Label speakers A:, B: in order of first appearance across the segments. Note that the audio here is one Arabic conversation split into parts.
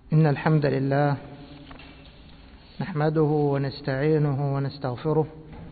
A: إن الحمد لله نحمده ونستعينه ونستغفره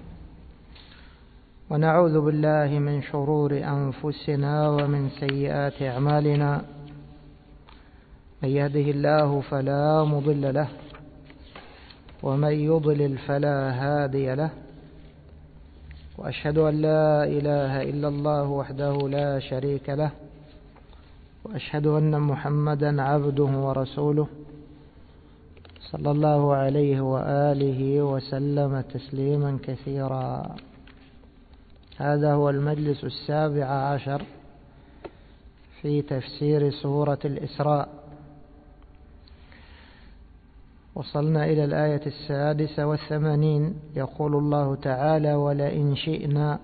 A: ونعوذ بالله من شرور أنفسنا ومن سيئات أعمالنا. من يهده الله فلا مضل له ومن يضلل فلا هادي له، وأشهد أن لا إله إلا الله وحده لا شريك له، وأشهد أن محمدا عبده ورسوله صلى الله عليه وآله وسلم تسليما كثيرا. هذا هو المجلس 17 في تفسير سورة الإسراء. وصلنا إلى الآية 86. يقول الله تعالى: ولئن شئنا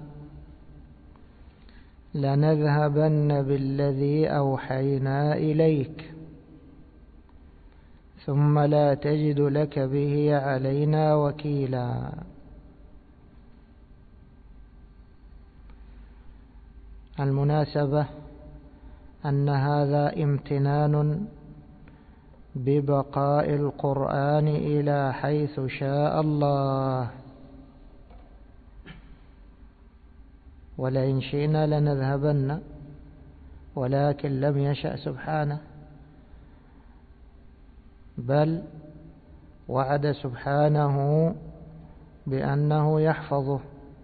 A: لنذهبن بالذي أوحينا إليك ثم لا تجد لك به علينا وكيلا. المناسبة أن هذا امتنان ببقاء القرآن إلى حيث شاء الله. ولئن شئنا لنذهبن، ولكن لم يشأ سبحانه، بل وعد سبحانه بأنه يحفظه.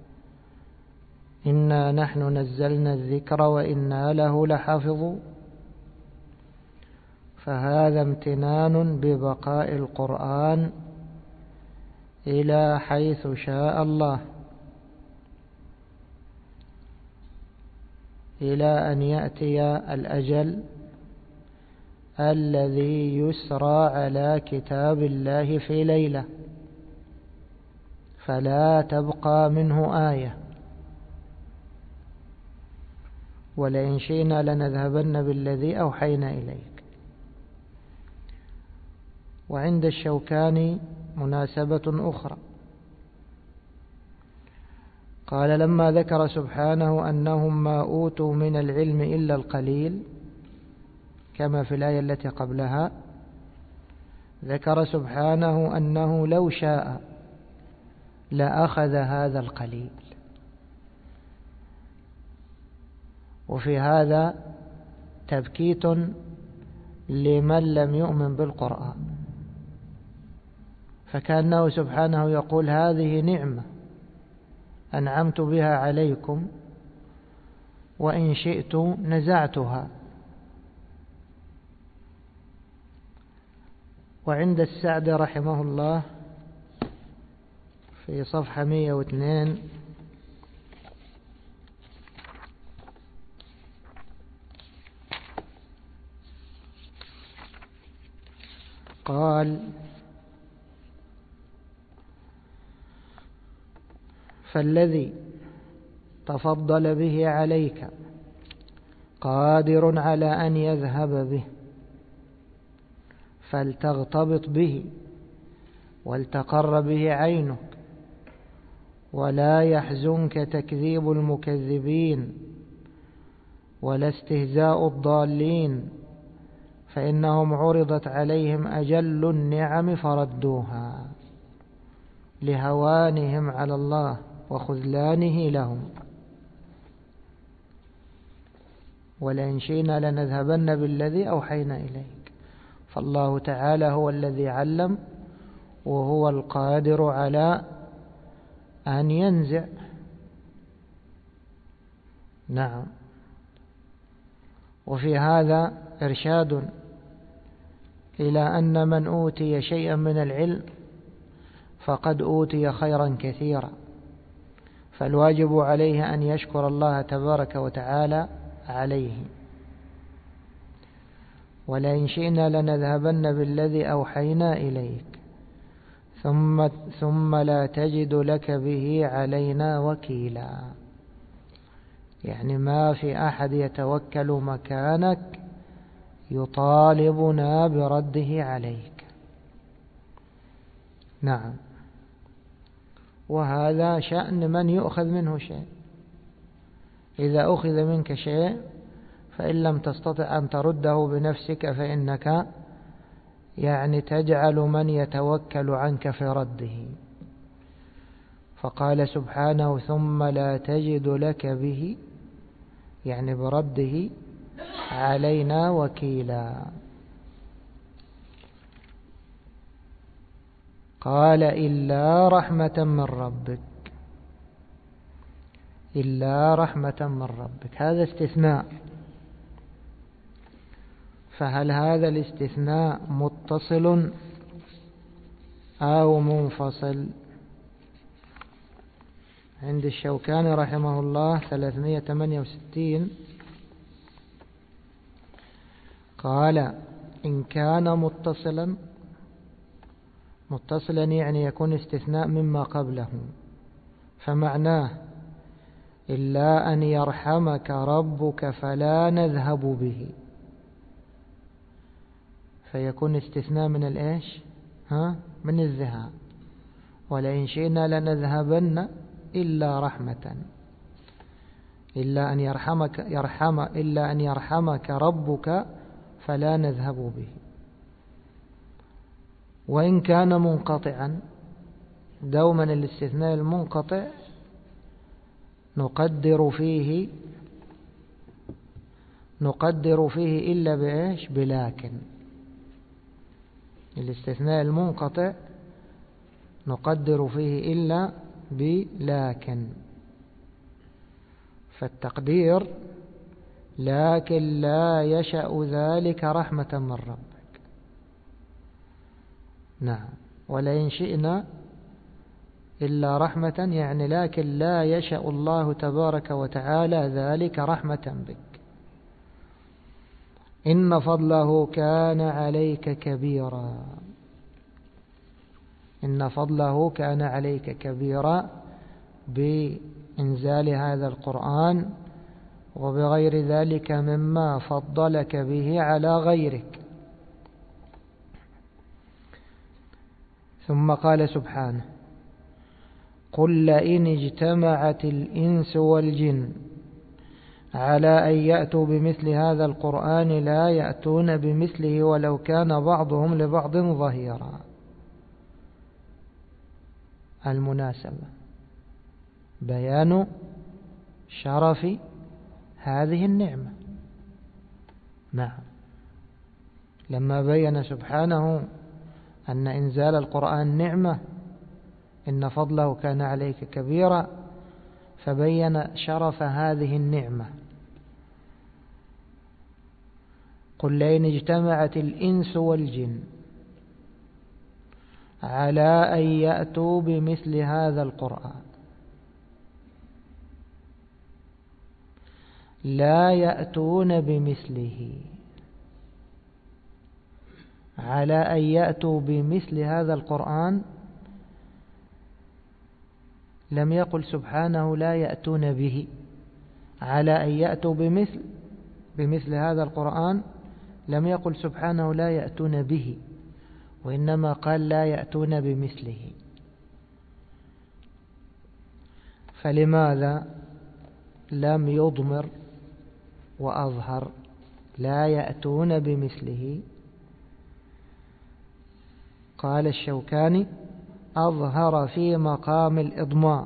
A: إنا نحن نزلنا الذكر وإنا له لحافظون. فهذا امتنان ببقاء القرآن إلى حيث شاء الله، إلى أن يأتي الأجل الذي يسرى على كتاب الله في ليلة فلا تبقى منه آية. ولئن شئنا لنذهبن بالذي أوحينا إليك. وعند الشوكاني مناسبة أخرى، قال: لما ذكر سبحانه أنهم ما أوتوا من العلم إلا القليل، كما في الآية التي قبلها، ذكر سبحانه أنه لو شاء لأخذ هذا القليل. وفي هذا تبكيت لمن لم يؤمن بالقرآن، فكأنه سبحانه يقول: هذه نعمة أنعمت بها عليكم، وإن شئت نزعتها. وعند السعدي رحمه الله في صفحة 102 قال: فالذي تفضل به عليك قادر على أن يذهب به، فلتغتبط به ولتقر به عينك، ولا يحزنك تكذيب المكذبين ولا استهزاء الضالين، فإنهم عرضت عليهم أجل النعم فردوها لهوانهم على الله وخذلانه لهم. ولئن شئنا لنذهبن بالذي أوحينا إليك. فالله تعالى هو الذي علم، وهو القادر على أن ينزع. نعم. وفي هذا إرشاد إلى أن من أوتي شيئا من العلم فقد أوتي خيرا كثيرا، فالواجب عليه أن يشكر الله تبارك وتعالى عليه. ولئن شئنا لنذهبن بالذي أوحينا إليك ثم لا تجد لك به علينا وكيلا. يعني ما في أحد يتوكل مكانك يطالبنا برده عليك. نعم. وهذا شأن من يؤخذ منه شيء. إذا أخذ منك شيء فإن لم تستطع أن ترده بنفسك فإنك يعني تجعل من يتوكل عنك في رده. فقال سبحانه ثم لا تجد لك به، يعني برده علينا وكيلا. قال إلا رحمة من ربك، إلا رحمة من ربك، هذا استثناء. فهل هذا الاستثناء متصل أو منفصل؟ عند الشوكاني رحمه الله 368 قال إن كان متصلا يعني يكون استثناء مما قبله، فمعناه إلا أن يرحمك ربك فلا نذهب به، فيكون استثناء من الإيش؟ من الذهاب. ولئن شئنا لنذهبن إلا رحمة، إلا أن يرحمك ربك فلا نذهب به. وإن كان منقطعا، دوما الاستثناء المنقطع نقدر فيه إلا بإيش؟ بلكن. الاستثناء المنقطع نقدر فيه إلا بلكن، فالتقدير لكن لا يشأ ذلك رحمة من ربك. نعم. ولئن شئنا إلا رحمة، يعني لكن لا يشأ الله تبارك وتعالى ذلك رحمة بك. إن فضله كان عليك كبيرا، إن فضله كان عليك كبيرا بإنزال هذا القرآن وبغير ذلك مما فضلك به على غيرك. ثم قال سبحانه قل لئن اجتمعت الإنس والجن على أن يأتوا بمثل هذا القرآن لا يأتون بمثله ولو كان بعضهم لبعض ظهيرا. المناسبة بيان شرف هذه النعمة. نعم. لما بين سبحانه أن إنزال القرآن نعمة، إن فضله كان عليك كبيرا، فبين شرف هذه النعمة. قل لئن اجتمعت الإنس والجن على أن يأتوا بمثل هذا القرآن لا يأتون بمثله. على أن يأتوا بمثل هذا القرآن، لم يقل سبحانه لا يأتون به. على أن يأتوا بمثل هذا القرآن لم يقل سبحانه لا يأتون به، وإنما قال لا يأتون بمثله. فلماذا لم يضمر وأظهر لا يأتون بمثله؟ قال الشوكاني أظهر في مقام الإضمار،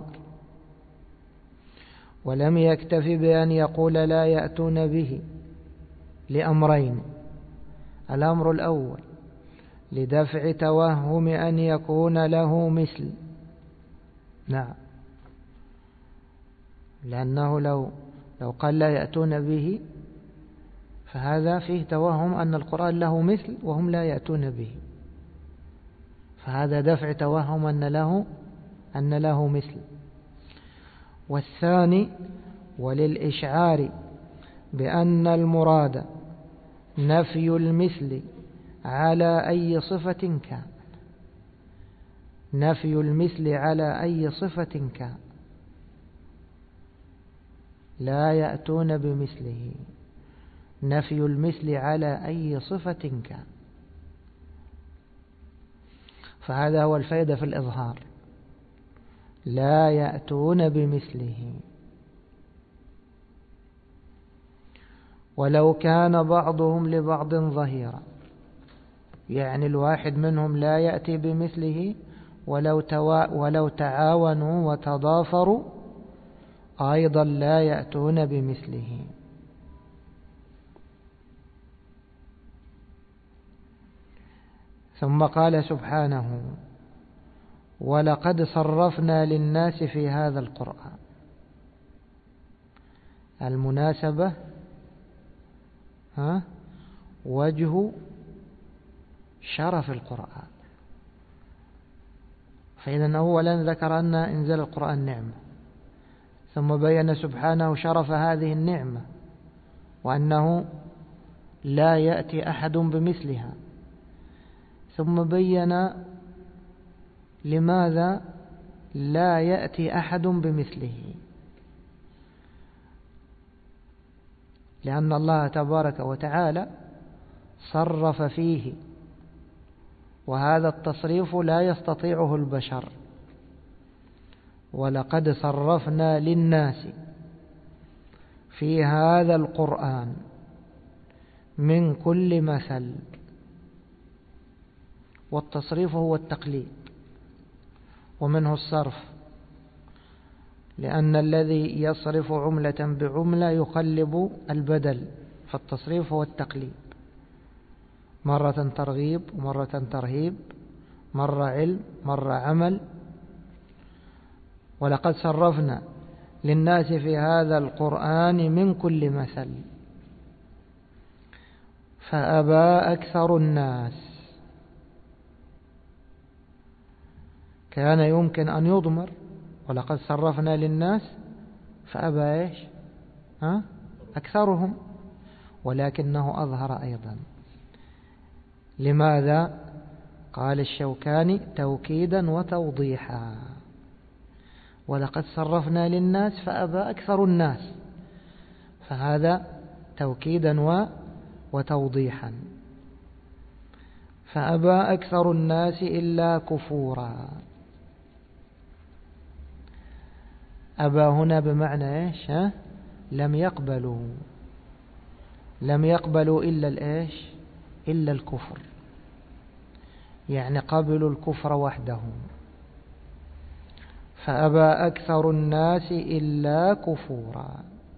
A: ولم يكتف بأن يقول لا يأتون به لأمرين. الأمر الأول لدفع توهم أن يكون له مثل. نعم، لأنه لو قال لا يأتون به فهذا فيه توهم أن القرآن له مثل وهم لا يأتون به، فهذا دفع توهم أن له مثل. والثاني وللإشعار بأن المراد نفي المثل على أي صفة كان، نفي المثل على أي صفة كان، لا يأتون بمثله، نفي المثل على أي صفة كان. فهذا هو الفائدة في الإظهار، لا يأتون بمثله. ولو كان بعضهم لبعض ظهيرا، يعني الواحد منهم لا يأتي بمثله، ولو تعاونوا وتضافروا أيضا لا يأتون بمثله. ثم قال سبحانه: ولقد صرفنا للناس في هذا القرآن. المناسبة وجه شرف القرآن. فإذا أولا ذكر أن إنزال القرآن نعمة، ثم بين سبحانه شرف هذه النعمة وأنه لا يأتي أحد بمثلها، ثم بين لماذا لا يأتي أحد بمثله. لأن الله تبارك وتعالى صرف فيه، وهذا التصريف لا يستطيعه البشر. ولقد صرفنا للناس في هذا القرآن من كل مثل. والتصريف هو التقليد، ومنه الصرف، لأن الذي يصرف عملة بعملة يقلب البدل، فالتصريف هو التقليد، مرة ترغيب ومرة ترهيب، مرة علم مرة عمل. ولقد صرفنا للناس في هذا القرآن من كل مثل فأبى أكثر الناس. كان يمكن أن يضمر ولقد صرفنا للناس فأبى إيش؟ أكثرهم، ولكنه أظهر أيضا. لماذا؟ قال الشوكاني: توكيدا وتوضيحا. ولقد صرفنا للناس فأبى أكثر الناس، فهذا توكيدا وتوضيحا. فأبى أكثر الناس إلا كفورا. أبى هنا بمعنى إيش؟ لم يقبلوا إلا الإيش؟ إلا الكفر، يعني قبلوا الكفر وحده. فأبى أكثر الناس إلا كفورا.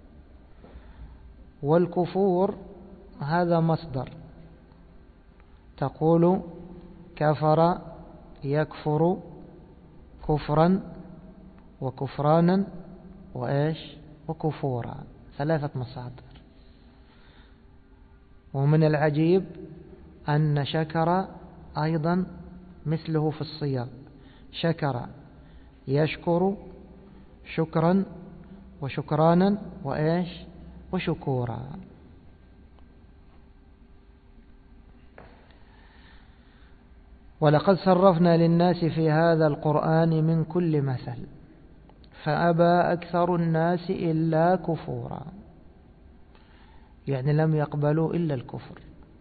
A: والكفور هذا مصدر، تقول كفر يكفر كفرا وكفرانا وإيش؟ وكفورا، 3 مصادر. ومن العجيب أن شكر أيضا مثله في الصيغ، شكر يشكر شكرا وشكرانا وإيش؟ وشكورا. ولقد صرفنا للناس في هذا القرآن من كل مثل فأبى أكثر الناس إلا كفورا، يعني لم يقبلوا إلا الكفر.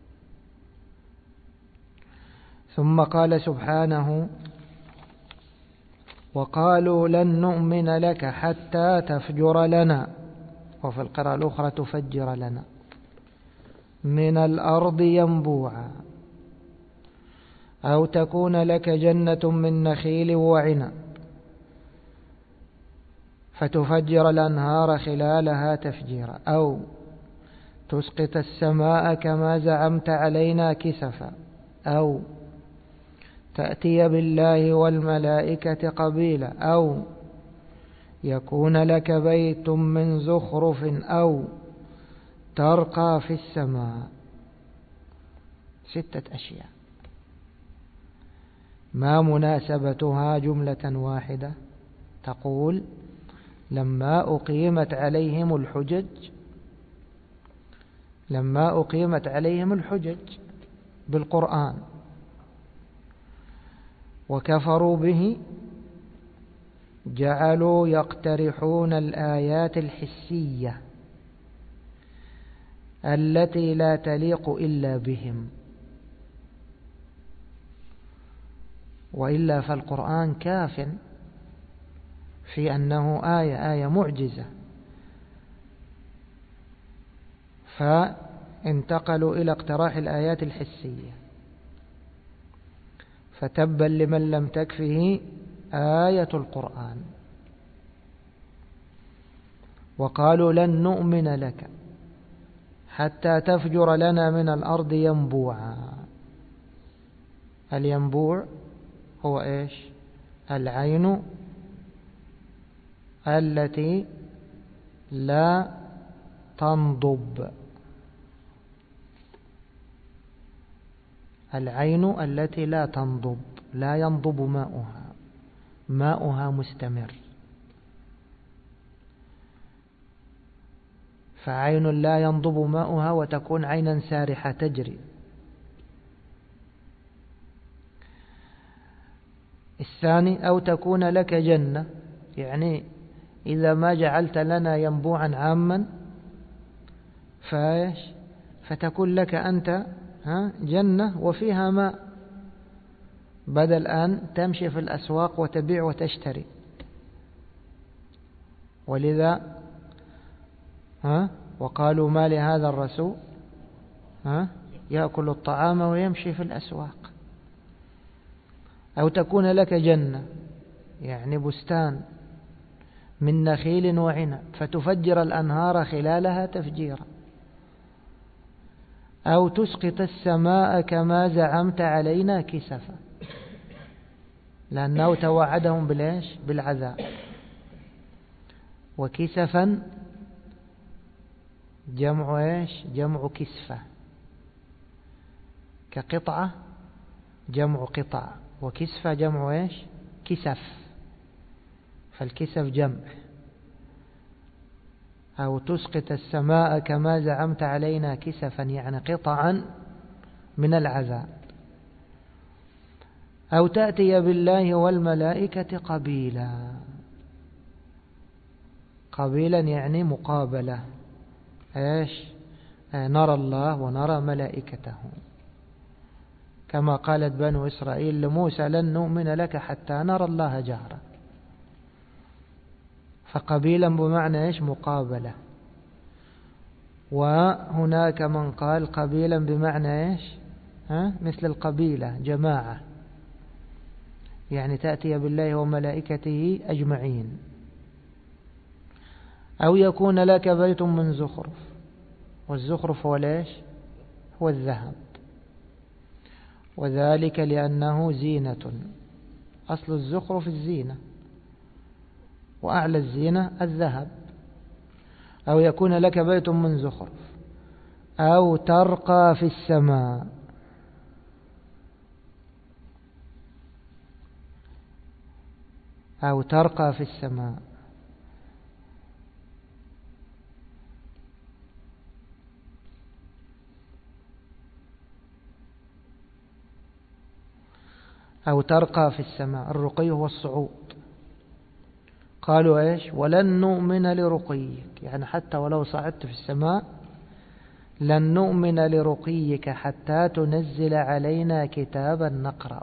A: ثم قال سبحانه: وقالوا لن نؤمن لك حتى تفجر لنا، وفي القراءة الأخرى تفجر لنا من الأرض ينبوعا، أو تكون لك جنة من نخيل وعنب فتفجر الأنهار خلالها تفجيرا، أو تسقط السماء كما زعمت علينا كسفا، أو تأتي بالله والملائكة قبيلا، أو يكون لك بيت من زخرف، أو ترقى في السماء. 6 أشياء، ما مناسبتها جملة واحدة؟ تقول: لما أقيمت عليهم الحجج بالقرآن وكفروا به، جعلوا يقترحون الآيات الحسية التي لا تليق إلا بهم. وإلا فالقرآن كاف في أنه آية معجزة، فانتقلوا إلى اقتراح الآيات الحسية. فتبا لمن لم تكفه آية القرآن. وقالوا لن نؤمن لك حتى تفجر لنا من الأرض ينبوعا. الينبوع هو إيش؟ العين التي لا تنضب، العين التي لا تنضب، لا ينضب ماؤها، ماؤها مستمر. فعين لا ينضب ماؤها وتكون عينا سارحة تجري. الثاني أو تكون لك جنة، يعني إذا ما جعلت لنا ينبوعا عاما فتكون لك أنت جنة وفيها ماء، بدل أن تمشي في الأسواق وتبيع وتشتري. ولذا وقالوا ما لهذا الرسول يأكل الطعام ويمشي في الأسواق. أو تكون لك جنة يعني بستان من نخيل وعنب فتفجر الأنهار خلالها تفجيرا. أو تسقط السماء كما زعمت علينا كسفا، لأنه توعدهم بالعذاب. وكسفا جمع جمع كسفة، كقطعة جمع قطع، وكسفة جمع كسف، فالكسف جمع. أو تسقط السماء كما زعمت علينا كسفا، يعني قطعا من العذاب. أو تأتي بالله والملائكة قبيلا، قبيلا يعني مقابلة. نرى الله ونرى ملائكته، كما قالت بنو إسرائيل لموسى لن نؤمن لك حتى نرى الله جهرا. فقبيلا بمعنى مقابلة. وهناك من قال قبيلا بمعنى مثل القبيلة جماعة، يعني تأتي بالله وملائكته أجمعين. أو يكون لك بيت من زخرف، والزخرف هو الذهب، وذلك لأنه زينة. أصل الزخرف الزينة، وأعلى الزينة الذهب. أو يكون لك بيت من زخرف أو ترقى في السماء. أو ترقى في السماء، أو ترقى في السماء. الرقي هو الصعود. قالوا ولن نؤمن لرقيك، يعني حتى ولو صعدت في السماء لن نؤمن لرقيك حتى تنزل علينا كتابا نقرأ.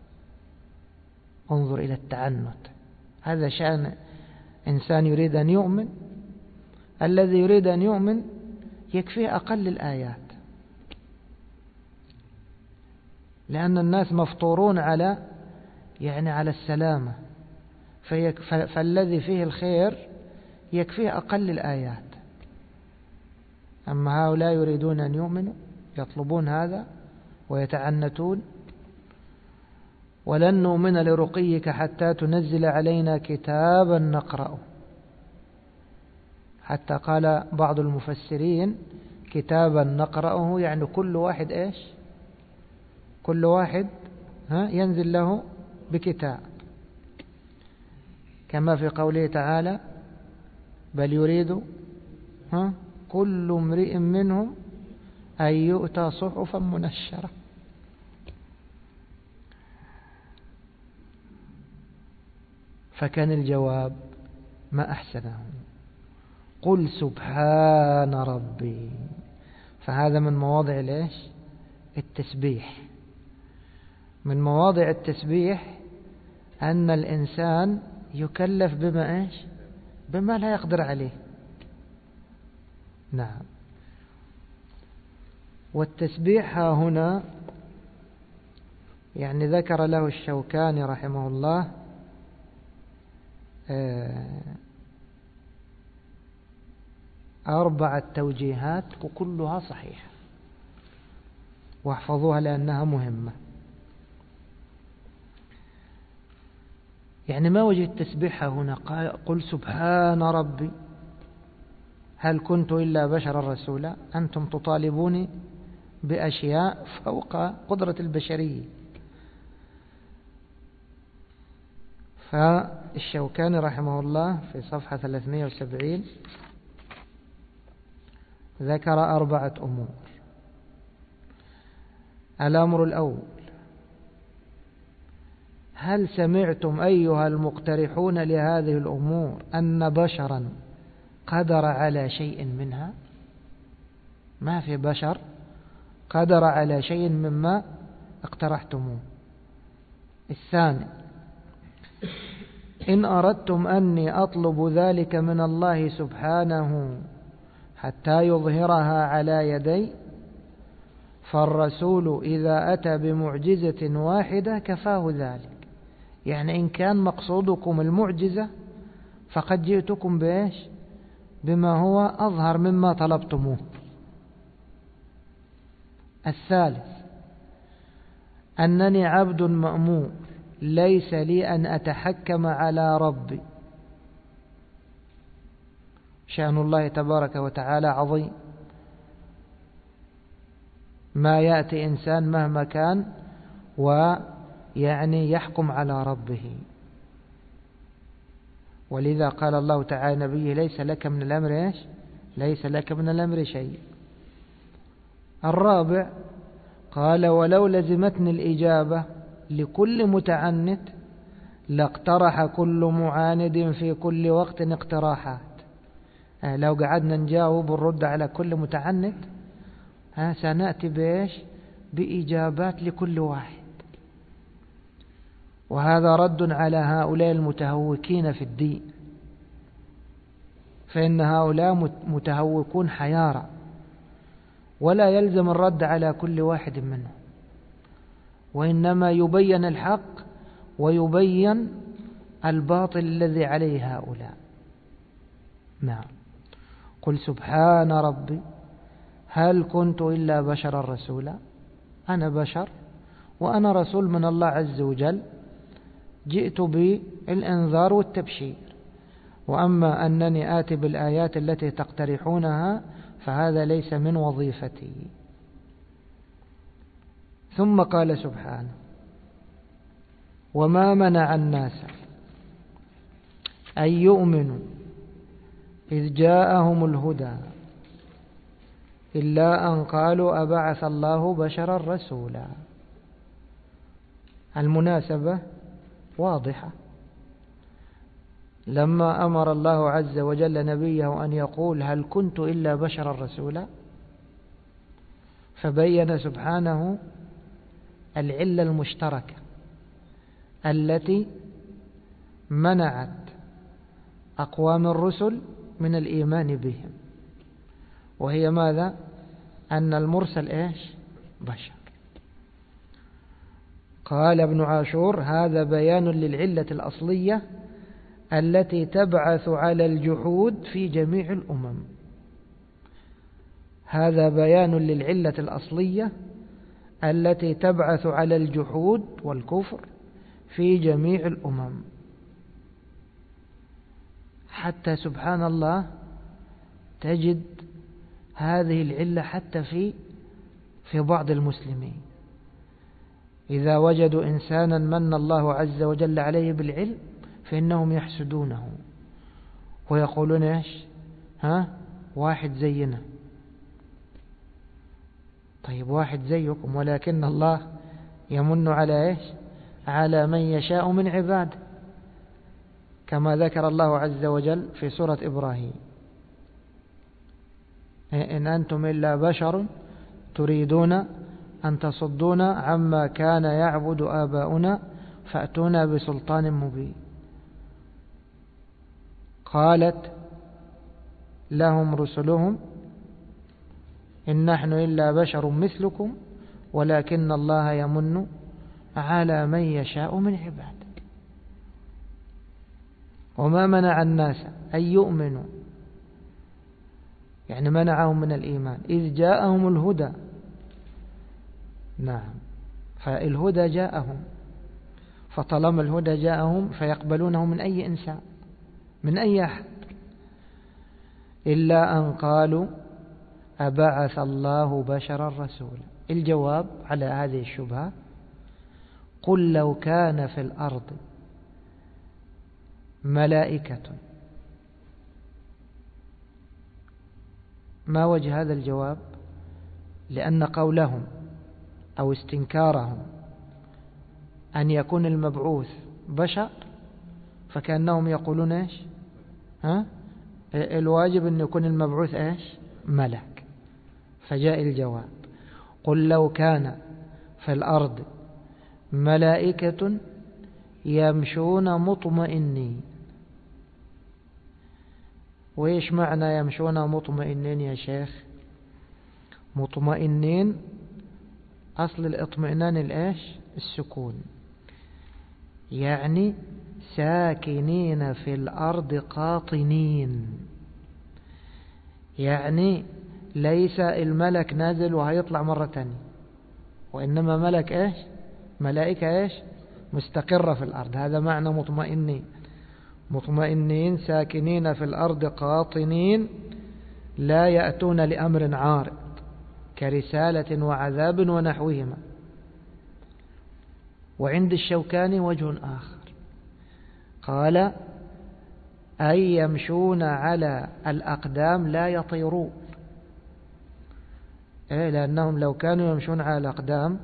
A: انظر إلى التعنت، هذا شأن إنسان يريد أن يؤمن. الذي يريد أن يؤمن يكفيه أقل الآيات، لأن الناس مفطورون على السلامة، فالذي فيه الخير يكفيه أقل الآيات. أما هؤلاء يريدون أن يؤمنوا، يطلبون هذا ويتعنتون. ولن نؤمن لرقيك حتى تنزل علينا كتابا نقرأه. حتى قال بعض المفسرين كتابا نقرأه يعني كل واحد كل واحد ينزل له بكتاب، كما في قوله تعالى بل يريد كل امرئ منهم أن يؤتى صحفا منشرة. فكان الجواب ما أحسنه، قل سبحان ربي. فهذا من مواضع التسبيح. من مواضع التسبيح أن الإنسان يكلف بما لا يقدر عليه. نعم. والتسبيح هنا يعني ذكر له الشوكاني رحمه الله 4 توجيهات وكلها صحيحة، واحفظوها لأنها مهمة. يعني ما وجه التسبيح هنا؟ قل سبحان ربي هل كنت إلا بشرا رسولا. أنتم تطالبوني بأشياء فوق قدرة البشرية. فالشوكاني رحمه الله في صفحة 370 ذكر 4 أمور. الأمر الأول: هل سمعتم أيها المقترحون لهذه الأمور أن بشرا قدر على شيء منها؟ ما في بشر قدر على شيء مما اقترحتموه. الثاني: إن أردتم أني أطلب ذلك من الله سبحانه حتى يظهرها على يدي، فالرسول إذا أتى بمعجزة واحدة كفاه ذلك. يعني إن كان مقصودكم المعجزة فقد جئتكم بإيش؟ بما هو أظهر مما طلبتموه. الثالث: أنني عبد مأمور ليس لي أن أتحكم على ربي. شأن الله تبارك وتعالى عظيم، ما يأتي إنسان مهما كان ويعني يحكم على ربه. ولذا قال الله تعالى نبيه: ليس لك من الأمر إيش؟ ليس لك من الأمر شيء. الرابع: قال: ولو لزمتني الإجابة لكل متعنت لاقترح كل معاند في كل وقت اقتراحات. لو قعدنا نجاوب ونرد على كل متعنت سنأتي بإيش؟ بإجابات لكل واحد. وهذا رد على هؤلاء المتهوكين في الدين، فإن هؤلاء متهوكون حيارى، ولا يلزم الرد على كل واحد منهم، وإنما يبين الحق ويبين الباطل الذي عليه هؤلاء. نعم. قل سبحان ربي هل كنت إلا بشرا رسولا. أنا بشر وأنا رسول من الله عز وجل، جئت بالإنذار والتبشير. وأما أنني آتي بالآيات التي تقترحونها فهذا ليس من وظيفتي. ثم قال سبحانه: وما منع الناس أن يؤمنوا إذ جاءهم الهدى إلا أن قالوا أبعث الله بشرا رسولا. المناسبة واضحة. لما أمر الله عز وجل نبيه أن يقول هل كنت إلا بشرا رسولا، فبين سبحانه العلة المشتركة التي منعت أقوام الرسل من الإيمان بهم، وهي ماذا؟ أن المرسل إيش؟ بشر. قال ابن عاشور: هذا بيان للعلة الأصلية التي تبعث على الجحود في جميع الأمم. هذا بيان للعلة الأصلية التي تبعث على الجحود والكفر في جميع الأمم. حتى سبحان الله تجد هذه العلة حتى في بعض المسلمين، إذا وجدوا إنسانا من الله عز وجل عليه بالعلم فإنهم يحسدونه ويقولون إيش؟ واحد زينا. طيب واحد زيكم، ولكن الله يمن على إيش؟ على من يشاء من عباده، كما ذكر الله عز وجل في سورة إبراهيم: إن أنتم إلا بشر تريدون أن تصدونا عما كان يعبد آباؤنا فأتونا بسلطان مبين. قالت لهم رسلهم إن نحن إلا بشر مثلكم ولكن الله يمن على من يشاء من عباده. وما منع الناس أن يؤمنوا، يعني منعهم من الإيمان، إذ جاءهم الهدى. نعم، فالهدى جاءهم، فطالما الهدى جاءهم فيقبلونه من أي إنسان، من أي أحد، إلا أن قالوا أبعث الله بشرا رسولا. الجواب على هذه الشبهة: قل لو كان في الأرض ملائكة. ما وجه هذا الجواب؟ لأن قولهم أو استنكارهم أن يكون المبعوث بشر فكأنهم يقولون إيش؟ الواجب أن يكون المبعوث إيش؟ ملك. فجاء الجواب: قل لو كان في الأرض ملائكة يمشون مطمئنين. وإيش معنى يمشون مطمئنين يا شيخ؟ مطمئنين أصل الاطمئنان الإيش؟ السكون، يعني ساكنين في الأرض قاطنين، يعني ليس الملك نازل وهيطلع مرة تانية، وإنما ملك إيش؟ ملائكة إيش؟ مستقرة في الأرض. هذا معنى مطمئنين. مطمئنين ساكنين في الأرض قاطنين، لا يأتون لأمر عارض كرسالة وعذاب ونحوهما. وعند الشوكاني وجه آخر، قال: أي يمشون على الأقدام لا يطيرون. لأنهم لو كانوا يمشون على الأقدام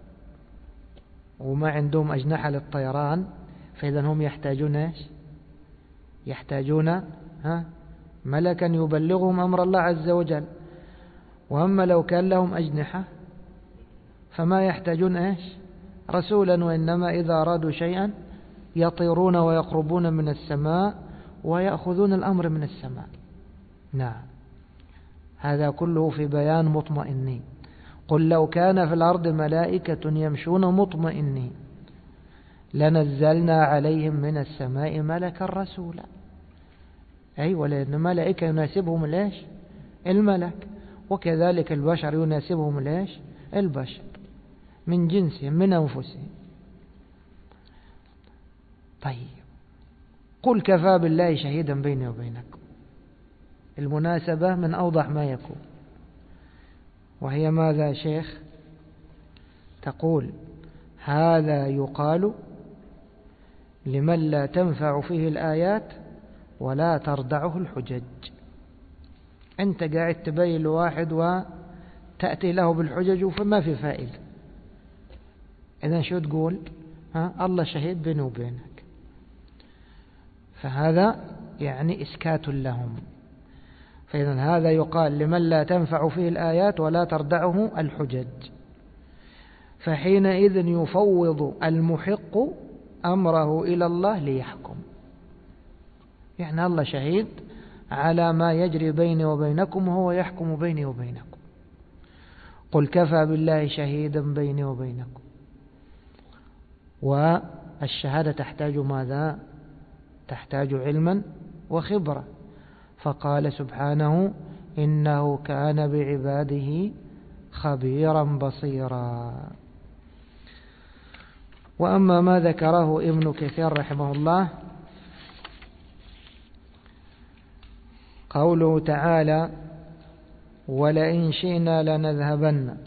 A: وما عندهم أجنحة للطيران فإذا هم يحتاجون إيش؟ يحتاجون ملكا يبلغهم أمر الله عز وجل. وأما لو كان لهم أجنحة فما يحتاجون إيش؟ رسولا، وإنما إذا أرادوا شيئا يطيرون ويقربون من السماء ويأخذون الأمر من السماء. نعم، هذا كله في بيان مطمئنين. قل لو كان في الأرض ملائكة يمشون مطمئنين لنزلنا عليهم من السماء ملكا رسولا. ولأن الملائكة يناسبهم ليش؟ الملك، وكذلك البشر يناسبهم ليش؟ البشر، من جنسهم من أنفسهم. طيب، قل كفى بالله شهيدا بيني وبينكم. المناسبة من أوضح ما يكون، وهي ماذا شيخ؟ تقول: هذا يقال لمن لا تنفع فيه الآيات ولا تردعه الحجج. أنت قاعد تبين لواحد وتأتي له بالحجج فما في فائدة. إذن شو تقول؟ الله شهيد بيني وبينك. فهذا يعني إسكات لهم. فإذن هذا يقال لمن لا تنفع فيه الآيات ولا تردعه الحجج. فحينئذ يفوض المحق أمره إلى الله ليحكم. يعني الله شهيد على ما يجري بيني وبينكم وهو يحكم بيني وبينكم. قل كفى بالله شهيدا بيني وبينكم. والشهادة تحتاج ماذا؟ تحتاج علما وخبرة. فقال سبحانه: إنه كان بعباده خبيرا بصيرا. وأما ما ذكره ابن كثير رحمه الله قوله تعالى: ولئن شئنا لنذهبن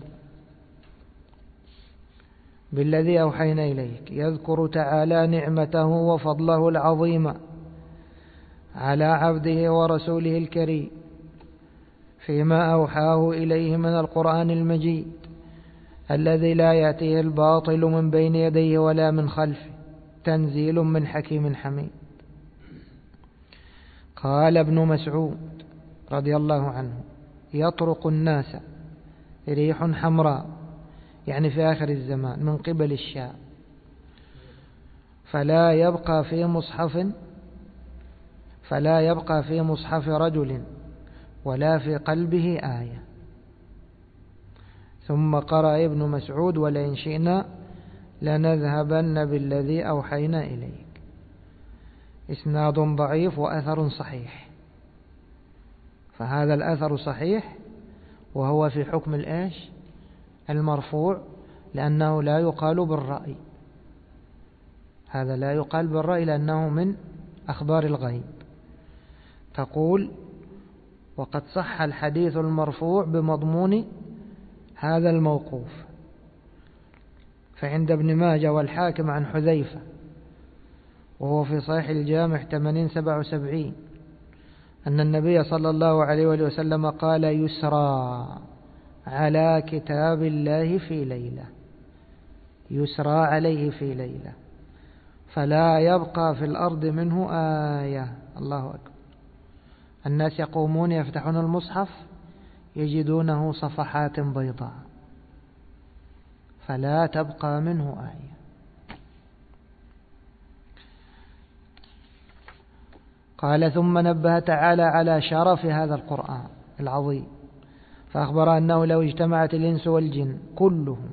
A: بالذي أوحينا إليك. يذكر تعالى نعمته وفضله العظيم على عبده ورسوله الكريم فيما أوحاه إليه من القرآن المجيد الذي لا يأتيه الباطل من بين يديه ولا من خلفه، تنزيل من حكيم حميد. قال ابن مسعود رضي الله عنه: يطرق الناس ريح حمراء، يعني في آخر الزمان، من قبل الشام، فلا يبقى في مصحف رجل ولا في قلبه آية. ثم قرأ ابن مسعود: ولئن شئنا لنذهبن بالذي أوحينا إليك. إسناد ضعيف وأثر صحيح، فهذا الأثر صحيح وهو في حكم الإيش؟ المرفوع، لأنه لا يقال بالرأي. هذا لا يقال بالرأي لأنه من أخبار الغيب. تقول وقد صح الحديث المرفوع بمضمون هذا الموقوف. فعند ابن ماجه والحاكم عن حذيفة، وهو في صحيح الجامع 8077، أن النبي صلى الله عليه وسلم قال: يسرى على كتاب الله في ليلة، يسرى عليه في ليلة، فلا يبقى في الأرض منه آية. الله أكبر. الناس يقومون يفتحون المصحف يجدونه صفحات بيضاء، فلا تبقى منه آية. قال: ثم نبه تعالى على شرف هذا القرآن العظيم، فأخبر أنه لو اجتمعت الإنس والجن كلهم،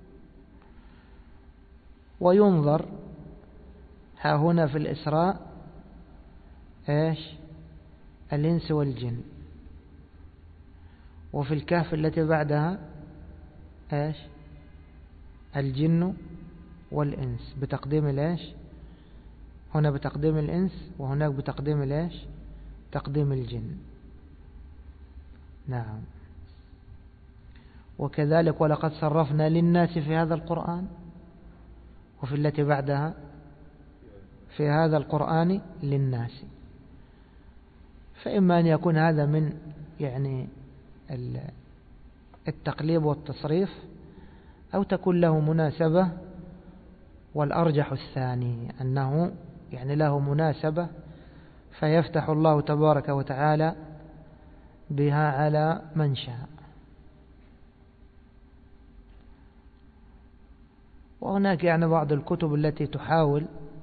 A: وينظر ها هنا في الإسراء إيش؟ الإنس والجن، وفي الكهف التي بعدها إيش؟ الجن والإنس، بتقديم الإيش؟ هنا بتقديم الإنس وهناك بتقديم الإيش؟ تقديم الجن. نعم. وكذلك ولقد صرفنا للناس في هذا القرآن، وفي التي بعدها في هذا القرآن للناس. فإما أن يكون هذا من يعني التقليب والتصريف، أو تكون له مناسبة، والأرجح الثاني أنه يعني له مناسبة، فيفتح الله تبارك وتعالى بها على من شاء. وهناك يعني بعض الكتب التي تحاول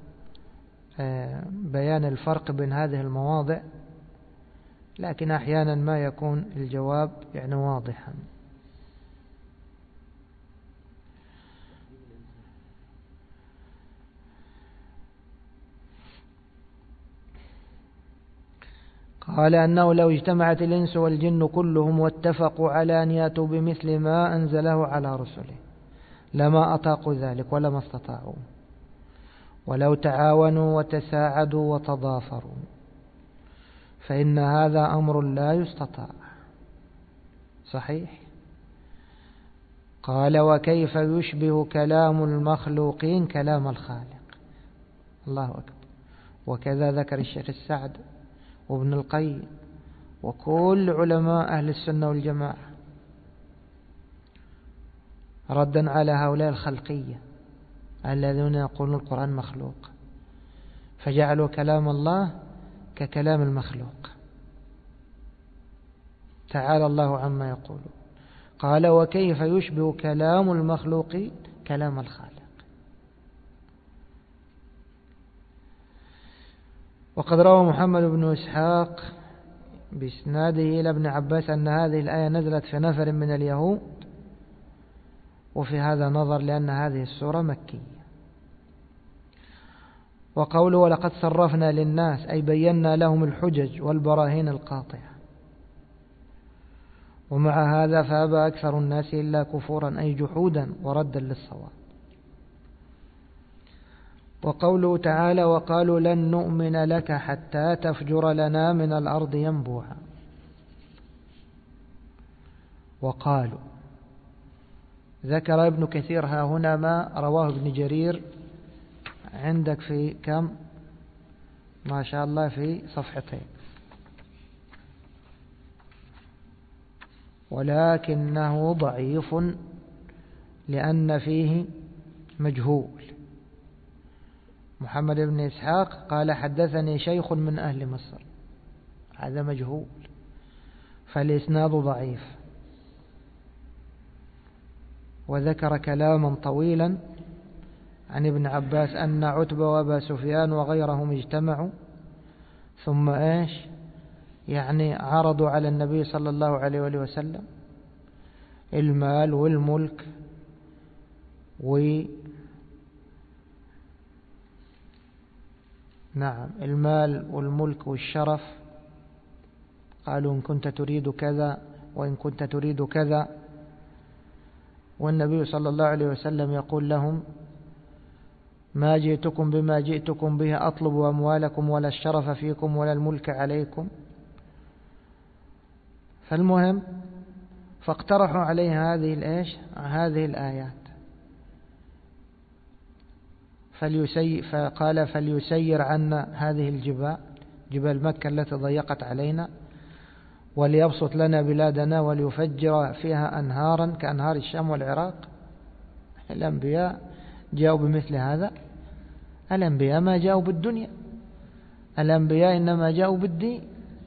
A: بيان الفرق بين هذه المواضع، لكن أحيانا ما يكون الجواب يعني واضحا. قال أنه لو اجتمعت الإنس والجن كلهم واتفقوا على أن يأتوا بمثل ما أنزله على رسله لما أطاقوا ذلك ولما استطاعوا، ولو تعاونوا وتساعدوا وتضافروا، فإن هذا أمر لا يستطاع. صحيح. قال: وكيف يشبه كلام المخلوقين كلام الخالق؟ الله أكبر. وكذا ذكر الشيخ السعد وابن القيم وكل علماء أهل السنة والجماعة ردا على هؤلاء الخلقية الذين يقولون القرآن مخلوق، فجعلوا كلام الله ككلام المخلوق. تعالى الله عما يقولون. قال: وكيف يشبه كلام المخلوق كلام الخالق؟ وقد روى محمد بن إسحاق بإسناده إلى ابن عباس أن هذه الآية نزلت في نفر من اليهود، وفي هذا نظر لأن هذه السورة مكية. وقوله: ولقد صرفنا للناس، أي بينا لهم الحجج والبراهين القاطعة. ومع هذا فأبى أكثر الناس إلا كفورا، أي جحودا وردا للصواب. وقوله تعالى: وقالوا لن نؤمن لك حتى تفجر لنا من الأرض ينبوعا. وقالوا، ذكر ابن كثير ها هنا ما رواه ابن جرير عندك في كم؟ ما شاء الله في صفحتين، ولكنه ضعيف لأن فيه مجهول. محمد بن إسحاق قال: حدثني شيخ من أهل مصر، هذا مجهول، فالإسناد ضعيف. وذكر كلاما طويلا عن ابن عباس أن عتبة وأبا سفيان وغيرهم اجتمعوا، ثم إيش؟ يعني عرضوا على النبي صلى الله عليه وسلم المال والملك نعم، المال والملك والشرف. قالوا إن كنت تريد كذا وإن كنت تريد كذا، والنبي صلى الله عليه وسلم يقول لهم: ما جئتكم بما جئتكم به أطلب أموالكم ولا الشرف فيكم ولا الملك عليكم. فالمهم، فاقترحوا عليه هذه الآيات. فقال: فليسير عنا هذه الجبال، جبال مكة التي ضيقت علينا، وليبسط لنا بلادنا وليفجر فيها أنهارا كأنهار الشام والعراق. الأنبياء جاءوا بمثل هذا. الأنبياء ما جاءوا بالدنيا، الأنبياء إنما جاءوا بالدين.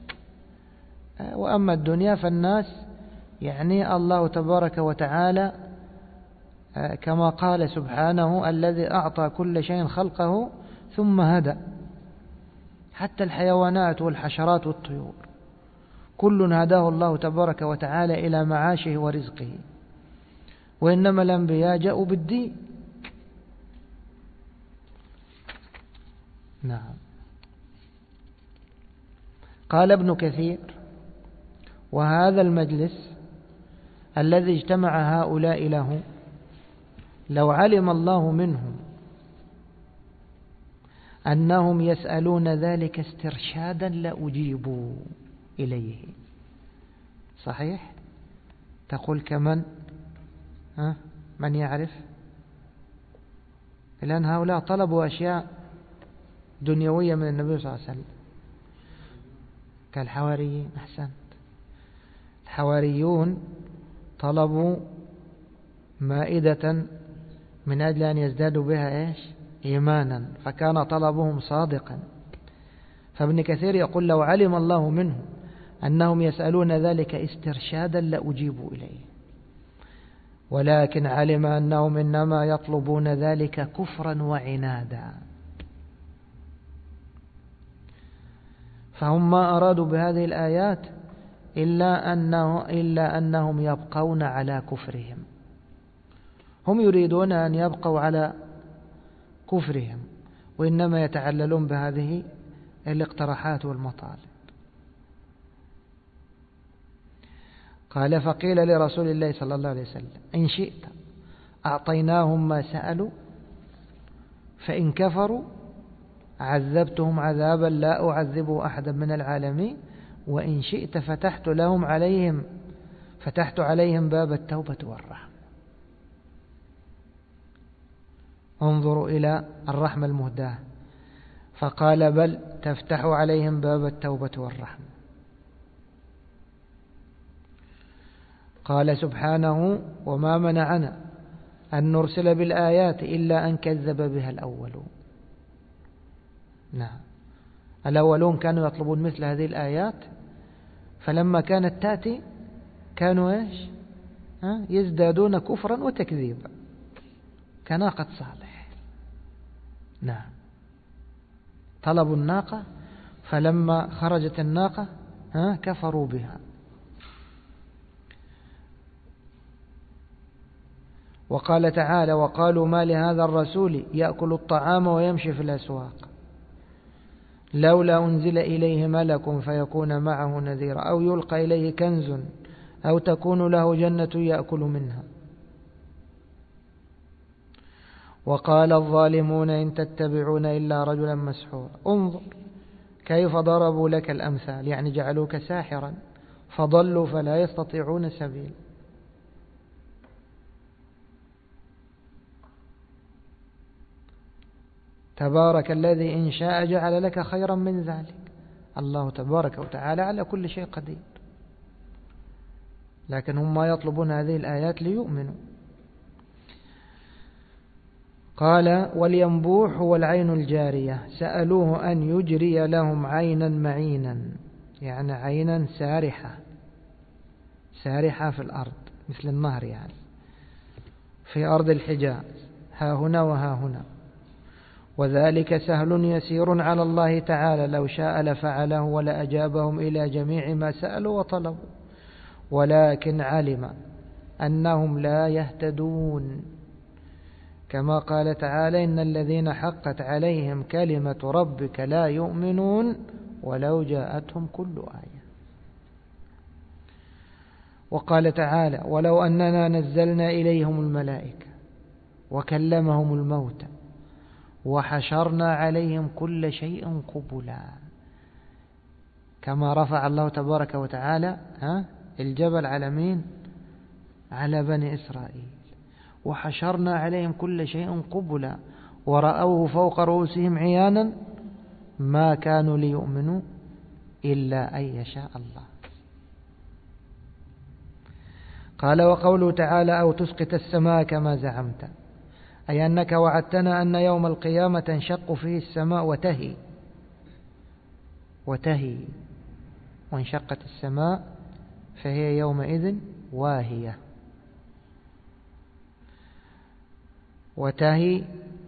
A: وأما الدنيا فالناس الله تبارك وتعالى كما قال سبحانه: الذي أعطى كل شيء خلقه ثم هدى. حتى الحيوانات والحشرات والطيور كل هداه الله تبارك وتعالى إلى معاشه ورزقه. وإنما الأنبياء جاءوا بالدين. نعم. قال ابن كثير: وهذا المجلس الذي اجتمع هؤلاء له لو علم الله منهم أنهم يسألون ذلك استرشادا لأجيبوا إليه. صحيح؟ تقول كمن؟ من يعرف؟ لأن هؤلاء طلبوا أشياء دنيوية من النبي صلى الله عليه وسلم كالحواريين. أحسنت. الحواريون طلبوا مائدة من أجل أن يزدادوا بها إيمانا، فكان طلبهم صادقا. فابن كثير يقول: لو علم الله منهم أنهم يسألون ذلك استرشادا لأجيبوا إليه، ولكن علم أنهم إنما يطلبون ذلك كفرا وعنادا. فهم ما أرادوا بهذه الآيات إلا أنهم يبقون على كفرهم. هم يريدون أن يبقوا على كفرهم، وإنما يتعللون بهذه الاقتراحات والمطالب. قال: فقيل لرسول الله صلى الله عليه وسلم: إن شئت أعطيناهم ما سألوا، فإن كفروا عذبتهم عذابا لا أعذبه أحدا من العالمين، وإن شئت فتحت عليهم باب التوبة والرحمة. انظروا إلى الرحمة المهداة. فقال: بل تفتح عليهم باب التوبة والرحمة. قال سبحانه: وما منعنا أن نرسل بالآيات إلا أن كذب بها الأولون. نعم، الأولون كانوا يطلبون مثل هذه الآيات، فلما كانت تأتي كانوا يزدادون كفرا وتكذيبا كناقة صالح. نعم، طلبوا الناقة، فلما خرجت الناقة كفروا بها. وقال تعالى: وقالوا ما لهذا الرسول يأكل الطعام ويمشي في الأسواق لولا أنزل إليه ملك فيكون معه نذيرا أو يلقى إليه كنز أو تكون له جنة يأكل منها. وقال الظالمون إن تتبعون إلا رجلا مسحورا. انظر كيف ضربوا لك الأمثال، يعني جعلوك ساحرا فضلوا فلا يستطيعون سبيل. تبارك الذي إن شاء جعل لك خيرا من ذلك. الله تبارك وتعالى على كل شيء قدير، لكن هم ما يطلبون هذه الآيات ليؤمنوا. قال: والينبوع هو العين الجارية، سألوه أن يجري لهم عينا معينا، يعني عينا سارحة في الأرض مثل النهر، يعني في أرض الحجاز ها هنا وها هنا. وذلك سهل يسير على الله تعالى، لو شاء لفعله ولأجابهم إلى جميع ما سألوا وطلبوا، ولكن علم أنهم لا يهتدون كما قال تعالى: إن الذين حقت عليهم كلمة ربك لا يؤمنون ولو جاءتهم كل آية. وقال تعالى: ولو أننا نزلنا إليهم الملائكة وكلمهم الموتى وحشرنا عليهم كل شيء قبلا. كما رفع الله تبارك وتعالى الجبل على مين؟ على بني إسرائيل. وحشرنا عليهم كل شيء قبلا ورأوه فوق رؤوسهم عيانا ما كانوا ليؤمنوا إلا أن يشاء الله. قال: وقوله تعالى: أو تسقط السماء كما زعمت، أي أنك وعدتنا أن يوم القيامة تنشق فيه السماء وتهي، وانشقت السماء فهي يومئذ واهية. وتهي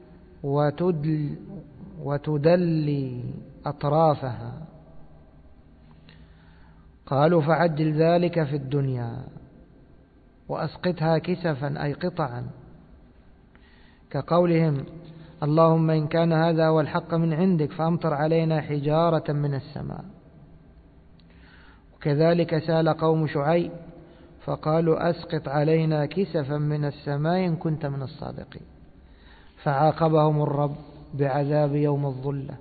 A: وتدلي أطرافها. قالوا: فعجل ذلك في الدنيا وأسقطها كسفا أي قطعا، كقولهم: اللهم إن كان هذا هو الحق من عندك فأمطر علينا حجارة من السماء. وكذلك سأل قوم شعيب فقالوا: أسقط علينا كسفا من السماء إن كنت من الصادقين، فعاقبهم الرب بعذاب يوم الظلة.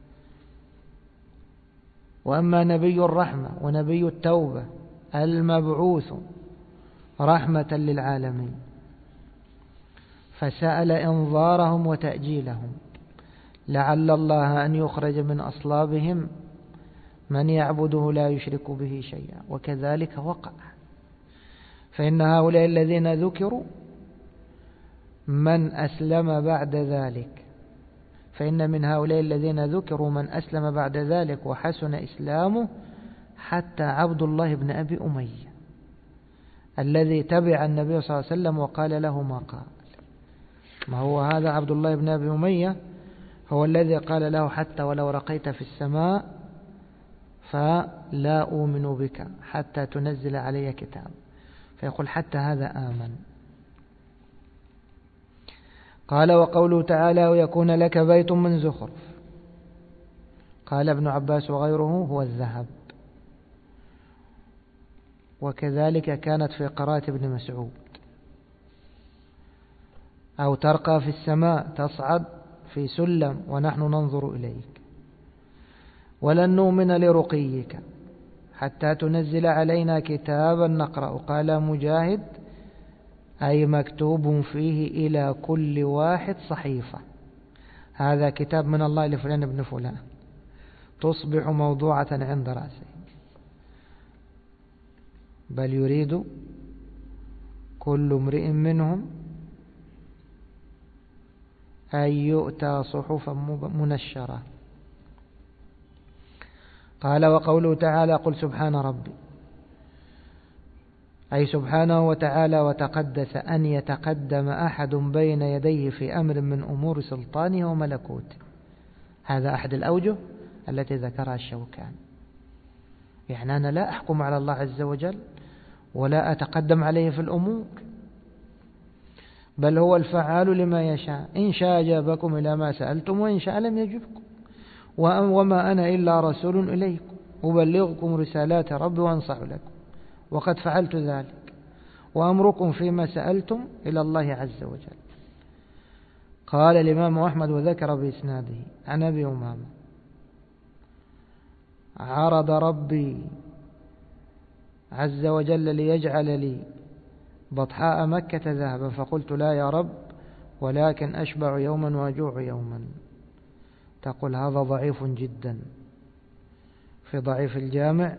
A: وأما نبي الرحمة ونبي التوبة المبعوث رحمة للعالمين فسأل إنظارهم وتأجيلهم لعل الله أن يخرج من أصلابهم من يعبده لا يشرك به شيئا. وكذلك وقع، فإن هؤلاء الذين ذكروا من أسلم بعد ذلك، فإن من هؤلاء الذين ذكروا من أسلم بعد ذلك وحسن إسلامه حتى عبد الله بن أبي أمية الذي تبع النبي صلى الله عليه وسلم وقال له ما قال. ما هو هذا عبد الله بن أبي أمية هو الذي قال له: حتى ولو رقيت في السماء فلا أؤمن بك حتى تنزل علي كتاب. فيقول: حتى هذا آمن. قال: وقوله تعالى: ويكون لك بيت من زخرف. قال ابن عباس وغيره: هو الذهب. وكذلك كانت في قراءة ابن مسعود: أو ترقى في السماء، تصعد في سلم ونحن ننظر إليك، ولن نؤمن لرقيك حتى تنزل علينا كتابا نقرأ. قال مجاهد: أي مكتوب فيه إلى كل واحد صحيفة، هذا كتاب من الله لفلان ابن فلان، تصبح موضوعة عند رأسه. بل يريد كل امرئ منهم أن يؤتى صحفا منشرة. قال: وقوله تعالى: قل سبحان ربي، أي سبحانه وتعالى وتقدس أن يتقدم أحد بين يديه في أمر من أمور سلطانه وملكوته. هذا أحد الأوجه التي ذكرها الشوكاني. يعني أنا لا أحكم على الله عز وجل ولا أتقدم عليه في الأمور، بل هو الفعال لما يشاء، إن شاء أجابكم إلى ما سألتم وإن شاء لم يجبكم، وما أنا إلا رسول إليكم أبلغكم رسالات ربي وأنصح لكم، وقد فعلت ذلك، وأمركم فيما سألتم إلى الله عز وجل. قال الإمام أحمد وذكر بإسناده عن أبي أمامة: عرض ربي عز وجل ليجعل لي بطحاء مكة ذهبا، فقلت: لا يا رب، ولكن أشبع يوما وأجوع يوما. تقول هذا ضعيف جدا. في ضعيف الجامع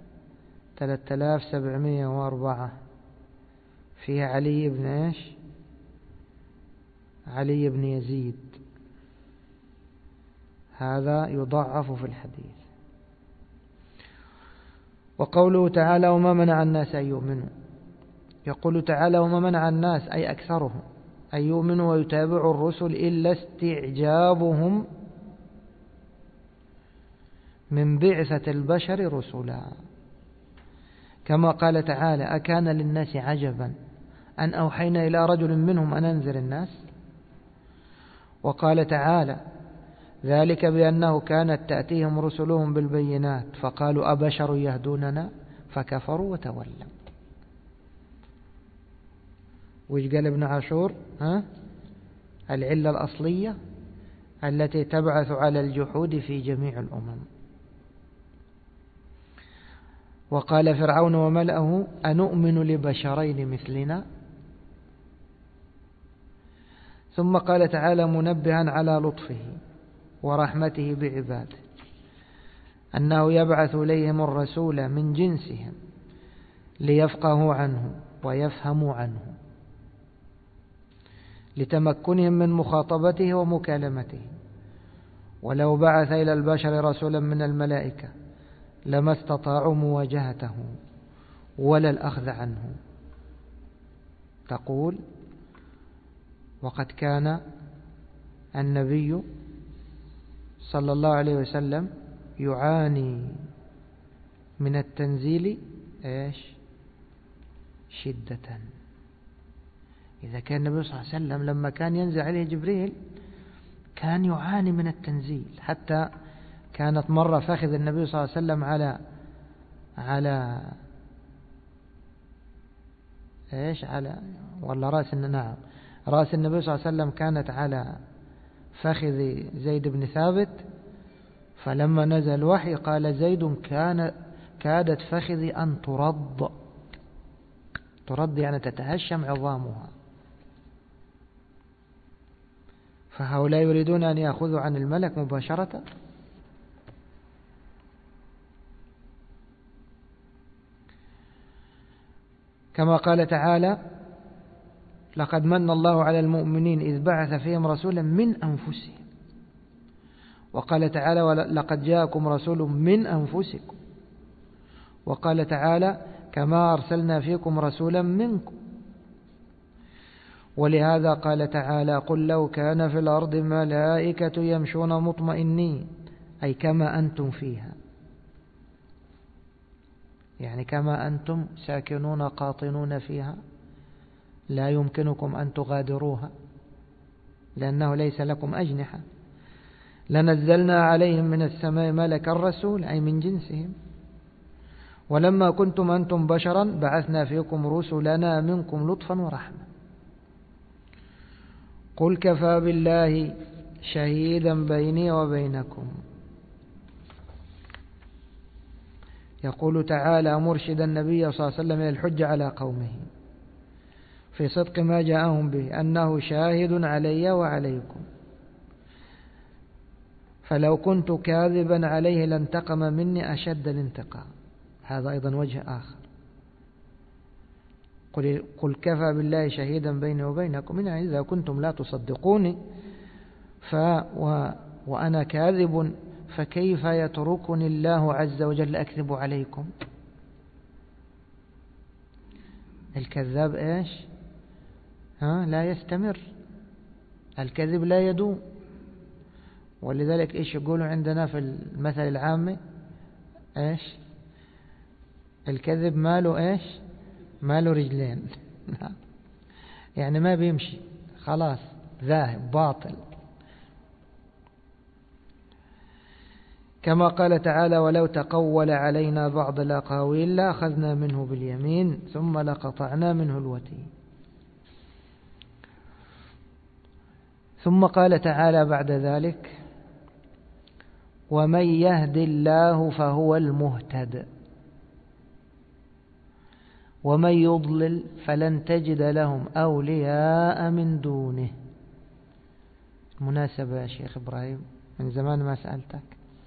A: 3704 فيه علي بن إيش؟ علي بن يزيد، هذا يضعف في الحديث. وقوله تعالى: وما منع الناس أن يؤمنوا. يقول تعالى: وما منع الناس أي أكثرهم أن يؤمنوا ويتابعوا الرسل إلا استعجابهم من بعثة البشر رسلا، كما قال تعالى: أكان للناس عجبا أن أوحينا إلى رجل منهم أن أنذر الناس. وقال تعالى: ذلك بأنه كانت تأتيهم رسلهم بالبينات فقالوا أبشر يهدوننا فكفروا وتولوا. وش قال ابن عاشور؟ العلة الأصلية التي تبعث على الجحود في جميع الأمم. وقال فرعون وملأه: أنؤمن لبشرين مثلنا. ثم قال تعالى منبها على لطفه ورحمته بعباده أنه يبعث إليهم الرسول من جنسهم ليفقهوا عنه ويفهموا عنه لتمكنهم من مخاطبته ومكالمته. ولو بعث إلى البشر رسولا من الملائكة لما استطاعوا مواجهته ولا الأخذ عنه. تقول: وقد كان النبي صلى الله عليه وسلم يعاني من التنزيل شدة. إذا كان النبي صلى الله عليه وسلم لما كان ينزل عليه جبريل كان يعاني من التنزيل، حتى كانت مرة فخذ النبي صلى الله عليه وسلم على ولا رأس النبي صلى الله عليه وسلم كانت على فخذ زيد بن ثابت. فلما نزل الوحي قال زيد كادت فخذي أن ترد يعني تتهشم عظامها. فهؤلاء يريدون أن يأخذوا عن الملك مباشرة. كما قال تعالى: لقد من الله على المؤمنين إذ بعث فيهم رسولا من أنفسهم. وقال تعالى: لقد جاءكم رسول من أنفسكم. وقال تعالى: كما أرسلنا فيكم رسولا منكم. ولهذا قال تعالى: قل لو كان في الأرض ملائكة يمشون مطمئنين، أي كما أنتم فيها، يعني كما أنتم ساكنون قاطنون فيها لا يمكنكم أن تغادروها لأنه ليس لكم أجنحة، لنزلنا عليهم من السماء ملكا رسول، أي من جنسهم. ولما كنتم أنتم بشرا بعثنا فيكم رسلنا منكم لطفا ورحمة. قل كفى بالله شهيدا بيني وبينكم. يقول تعالى مرشدا النبي صلى الله عليه وسلم الحج على قومه في صدق ما جاءهم به أنه شاهد علي وعليكم، فلو كنت كاذبا عليه لانتقم مني أشد الانتقام. هذا أيضا وجه آخر. قل كفى بالله شهيدا بيني وبينكم، يعني إذا كنتم لا تصدقوني وأنا كاذب فكيف يتركني الله عز وجل أكذب عليكم؟ الكذاب لا يستمر، الكذب لا يدوم. ولذلك يقولوا عندنا في المثل العام الكذب ماله ماله رجلين يعني ما بيمشي، خلاص ذاهب باطل. كما قال تعالى: ولو تقول علينا بعض الأقاويل لأخذنا منه باليمين ثم لقطعنا منه الوتين. ثم قال تعالى بعد ذلك: ومن يهد الله فهو المهتد ومن يضلل فلن تجد لهم أولياء من دونه. مناسبة يا شيخ إبراهيم، من زمان ما سألتك.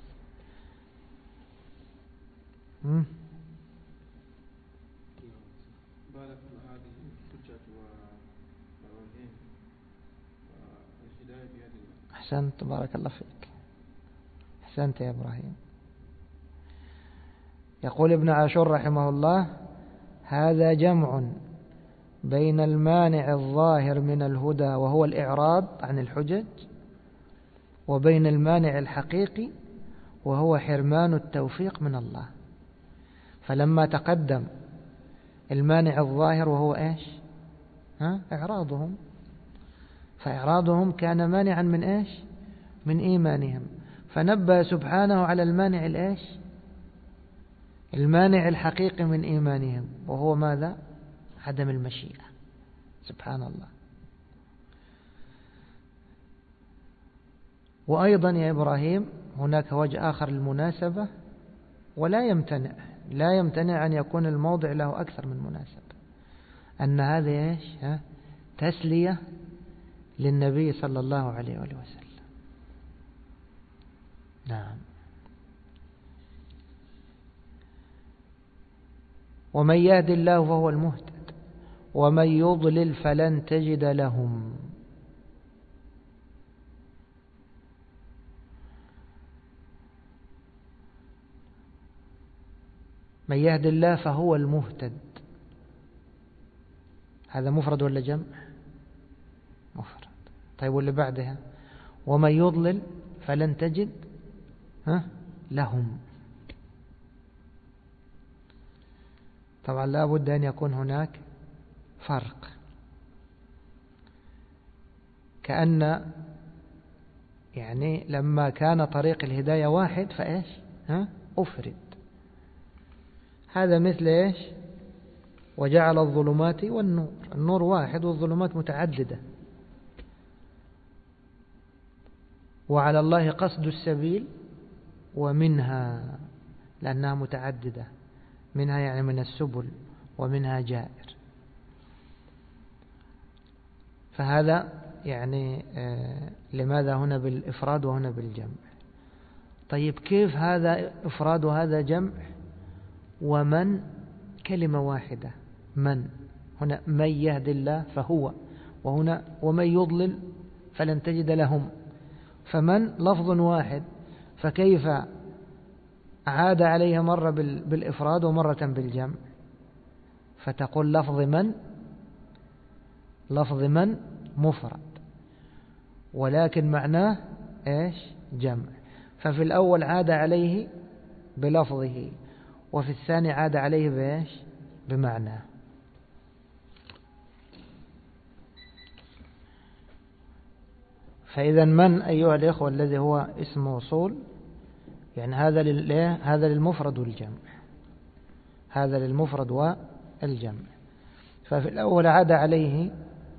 A: أحسنت، بارك الله فيك، أحسنت يا إبراهيم. يقول ابن عاشور رحمه الله: هذا جمع بين المانع الظاهر من الهدى وهو الإعراض عن الحجج، وبين المانع الحقيقي وهو حرمان التوفيق من الله. فلما تقدم المانع الظاهر وهو إعراضهم، فإعراضهم كان مانعا من إيش؟ من إيمانهم. فنبه سبحانه على المانع الإيش؟ المانع الحقيقي من إيمانهم، وهو ماذا؟ عدم المشيئة. سبحان الله. وأيضا يا إبراهيم هناك وجه آخر للمناسبة، ولا يمتنع أن يكون الموضع له أكثر من مناسبة، أن هذا إيش؟ تسلية للنبي صلى الله عليه وآله وسلم. نعم. ومن يهد الله فهو المهتد ومن يضلل فلن تجد لهم. من يهد الله فهو المهتد، هذا مفرد ولا جمع؟ مفرد. طيب واللي بعدها ومن يضلل فلن تجد لهم. طبعا لا بد أن يكون هناك فرق، كأن يعني لما كان طريق الهداية واحد فإيش أفرد. هذا مثل إيش؟ وجعل الظلمات والنور. النور واحد والظلمات متعددة. وعلى الله قصد السبيل ومنها، لأنها متعددة، منها يعني من السبل ومنها جائر. فهذا يعني لماذا هنا بالإفراد وهنا بالجمع؟ طيب كيف هذا إفراد وهذا جمع ومن كلمة واحدة؟ من هنا من يهد الله فهو، وهنا ومن يضلل فلن تجد لهم. فمن لفظ واحد، فكيف عاد عليها مرة بالإفراد ومرة بالجمع؟ فتقول لفظ من مفرد، ولكن معناه إيش؟ جمع. ففي الأول عاد عليه بلفظه، وفي الثاني عاد عليه بإيش؟ بمعناه. فإذا من أيها الإخوة الذي هو اسم موصول، يعني هذا للمفرد والجمع، هذا للمفرد والجمع. ففي الأول عاد عليه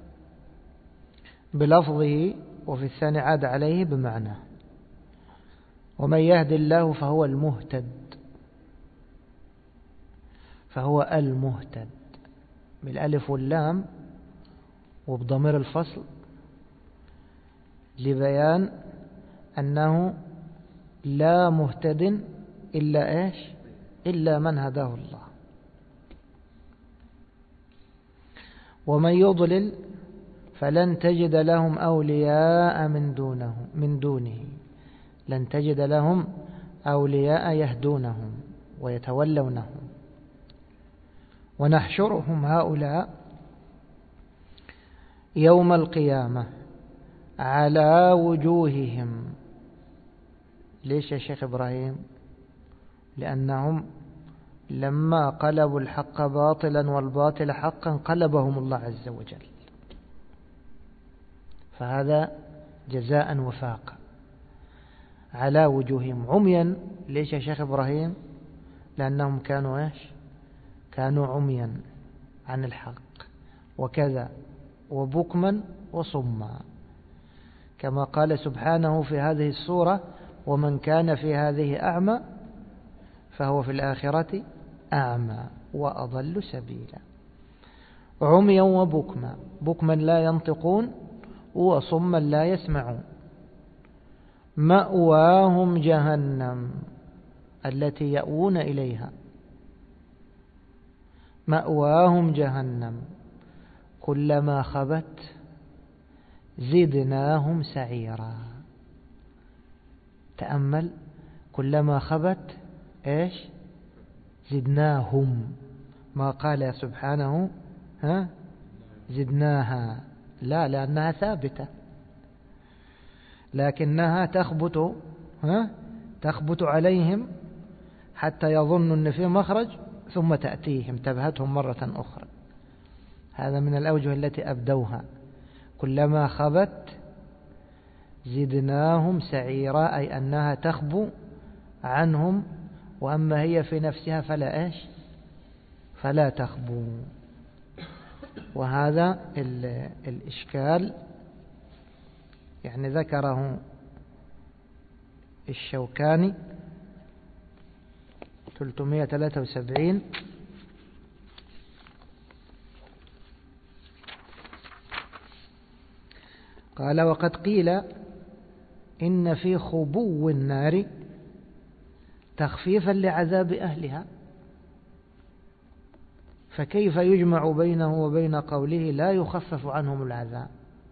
A: بلفظه، وفي الثاني عاد عليه بمعناه. ومن يهد الله فهو المهتد، فهو المهتد بالألف واللام وبضمير الفصل، لبيان أنه لا مهتد إلا إيش؟ إلا من هداه الله. ومن يضلل فلن تجد لهم أولياء من دونه، لن تجد لهم أولياء يهدونهم ويتولونهم. ونحشرهم هؤلاء يوم القيامة على وجوههم. ليش يا شيخ إبراهيم؟ لأنهم لما قلبوا الحق باطلا والباطل حقا قلبهم الله عز وجل، فهذا جزاء وفاقا. على وجوههم عميا. ليش يا شيخ إبراهيم؟ لأنهم كانوا إيش؟ كانوا عميا عن الحق، وكذا وبكما وصما، كما قال سبحانه في هذه السورة: ومن كان في هذه أعمى فهو في الآخرة أعمى وأضل سبيلا. عميا وبكما، بكما لا ينطقون وصما لا يسمعون. مأواهم جهنم التي يأوون إليها، مأواهم جهنم كلما خبت زدناهم سعيرا. تأمل، كلما خبت إيش؟ زدناهم، ما قال سبحانه زدناها، لا، لأنها ثابتة، لكنها تخبط عليهم حتى يظنوا أن في مخرج، ثم تأتيهم تبهتهم مرة أخرى. هذا من الأوجه التي أبدوها. كلما خبت زدناهم سعيرا، أي أنها تخبو عنهم، وأما هي في نفسها فلا تخبو. وهذا الإشكال يعني ذكره الشوكاني 373. قال: وقد قيل إن في خبو النار تخفيفا لعذاب أهلها، فكيف يجمع بينه وبين قوله لا يخفف عنهم العذاب؟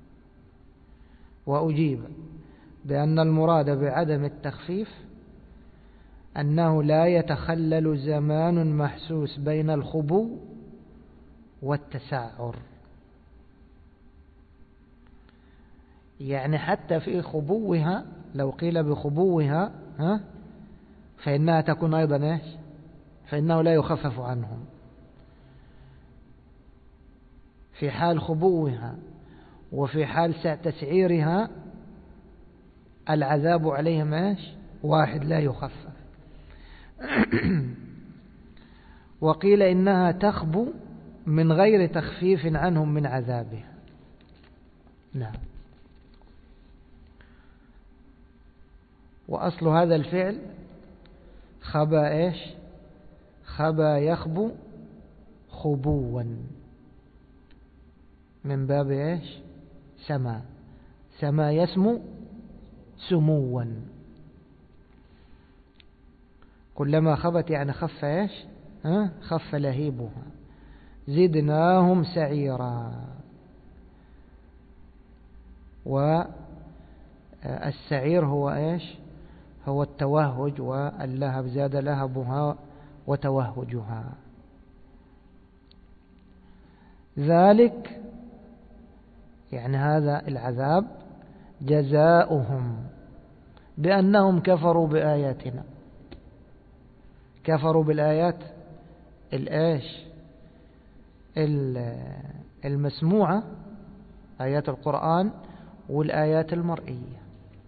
A: وأجيب بأن المراد بعدم التخفيف أنه لا يتخلل زمان محسوس بين الخبو والتسعر، يعني حتى في خبوها لو قيل بخبوها فإنها تكون أيضا فإنه لا يخفف عنهم في حال خبوها، وفي حال تسعيرها العذاب عليهم واحد لا يخفف. وقيل إنها تخبو من غير تخفيف عنهم من عذابها. نعم. وأصل هذا الفعل خبا خبا يخبو خبوا، من باب سما يسمو سموا. كلما خبت يعني خف خف لهيبها. زدناهم سعيرا. والسعير هو هو التوهج، واللهب زاد لهبها وتوهجها. ذلك يعني هذا العذاب جزاؤهم بأنهم كفروا بآياتنا. كفروا بالآيات المسموعة، آيات القرآن والآيات المرئية.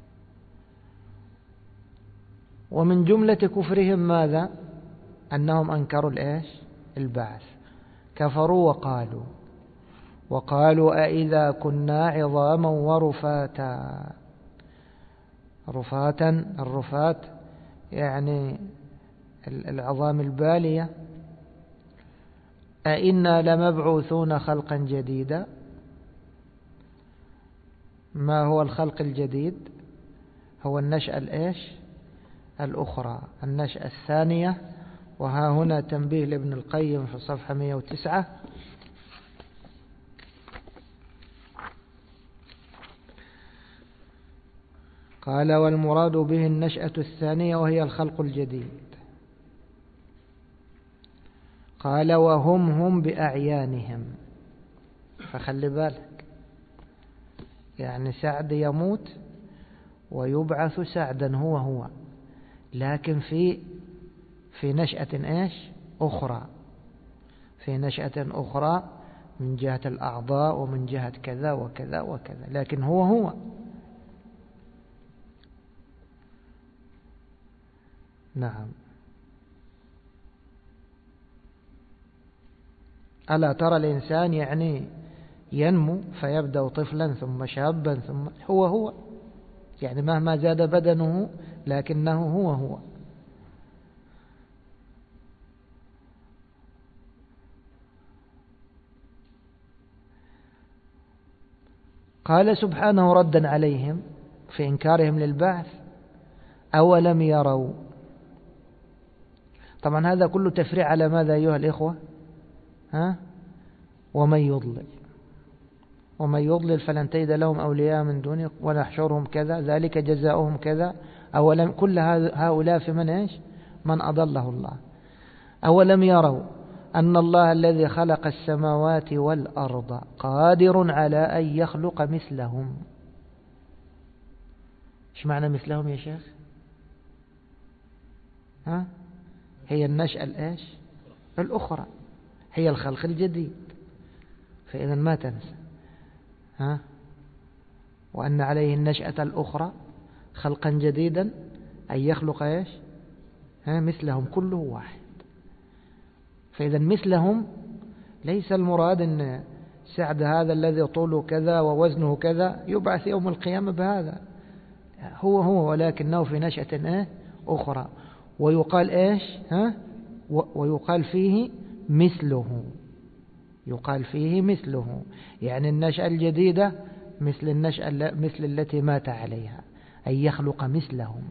A: ومن جملة كفرهم ماذا؟ أنهم أنكروا البعث. كفروا وقالوا أئذا كنا عظاما ورفاتا. الرفات يعني العظام البالية. أئنا لمبعوثون خلقا جديدا. ما هو الخلق الجديد؟ هو النشأة الأخرى، النشأة الثانية. وها هنا تنبيه لابن القيم في صفحة 109. قال: والمراد به النشأة الثانية وهي الخلق الجديد. قال: وهم بأعيانهم. فخلي بالك، يعني سعد يموت ويبعث سعدا هو، لكن في نشأة أخرى، في نشأة أخرى من جهة الأعضاء ومن جهة كذا وكذا وكذا، لكن هو. نعم. ألا ترى الإنسان يعني ينمو فيبدأ طفلا ثم شابا ثم هو، يعني مهما زاد بدنه لكنه هو. قال سبحانه ردا عليهم في إنكارهم للبعث: أولم يروا. طبعا هذا كله تفريع على ماذا أيها الإخوة؟ ومن يضلل فلن تجد لهم أولياء من دونه ونحشرهم كذا، ذلك جزاؤهم كذا. أولم، كل هؤلاء في من أضله الله. أولم يروا أن الله الذي خلق السماوات والأرض قادر على أن يخلق مثلهم. إيش معنى مثلهم يا شيخ؟ هي النشأة الأخرى، هي الخلق الجديد. فإذا ما تنسى وأن عليه النشأة الأخرى خلقا جديدا أن يخلق إيش؟ مثلهم كله واحد. فإذا مثلهم ليس المراد أن سعد هذا الذي طوله كذا ووزنه كذا يبعث يوم القيامة بهذا، هو ولكنه في نشأة أخرى. ويقال إيش؟ ويقال فيه مثله، يقال فيه مثله، يعني النشأة الجديدة مثل النشأة مثل التي مات عليها، أن يخلق مثلهم.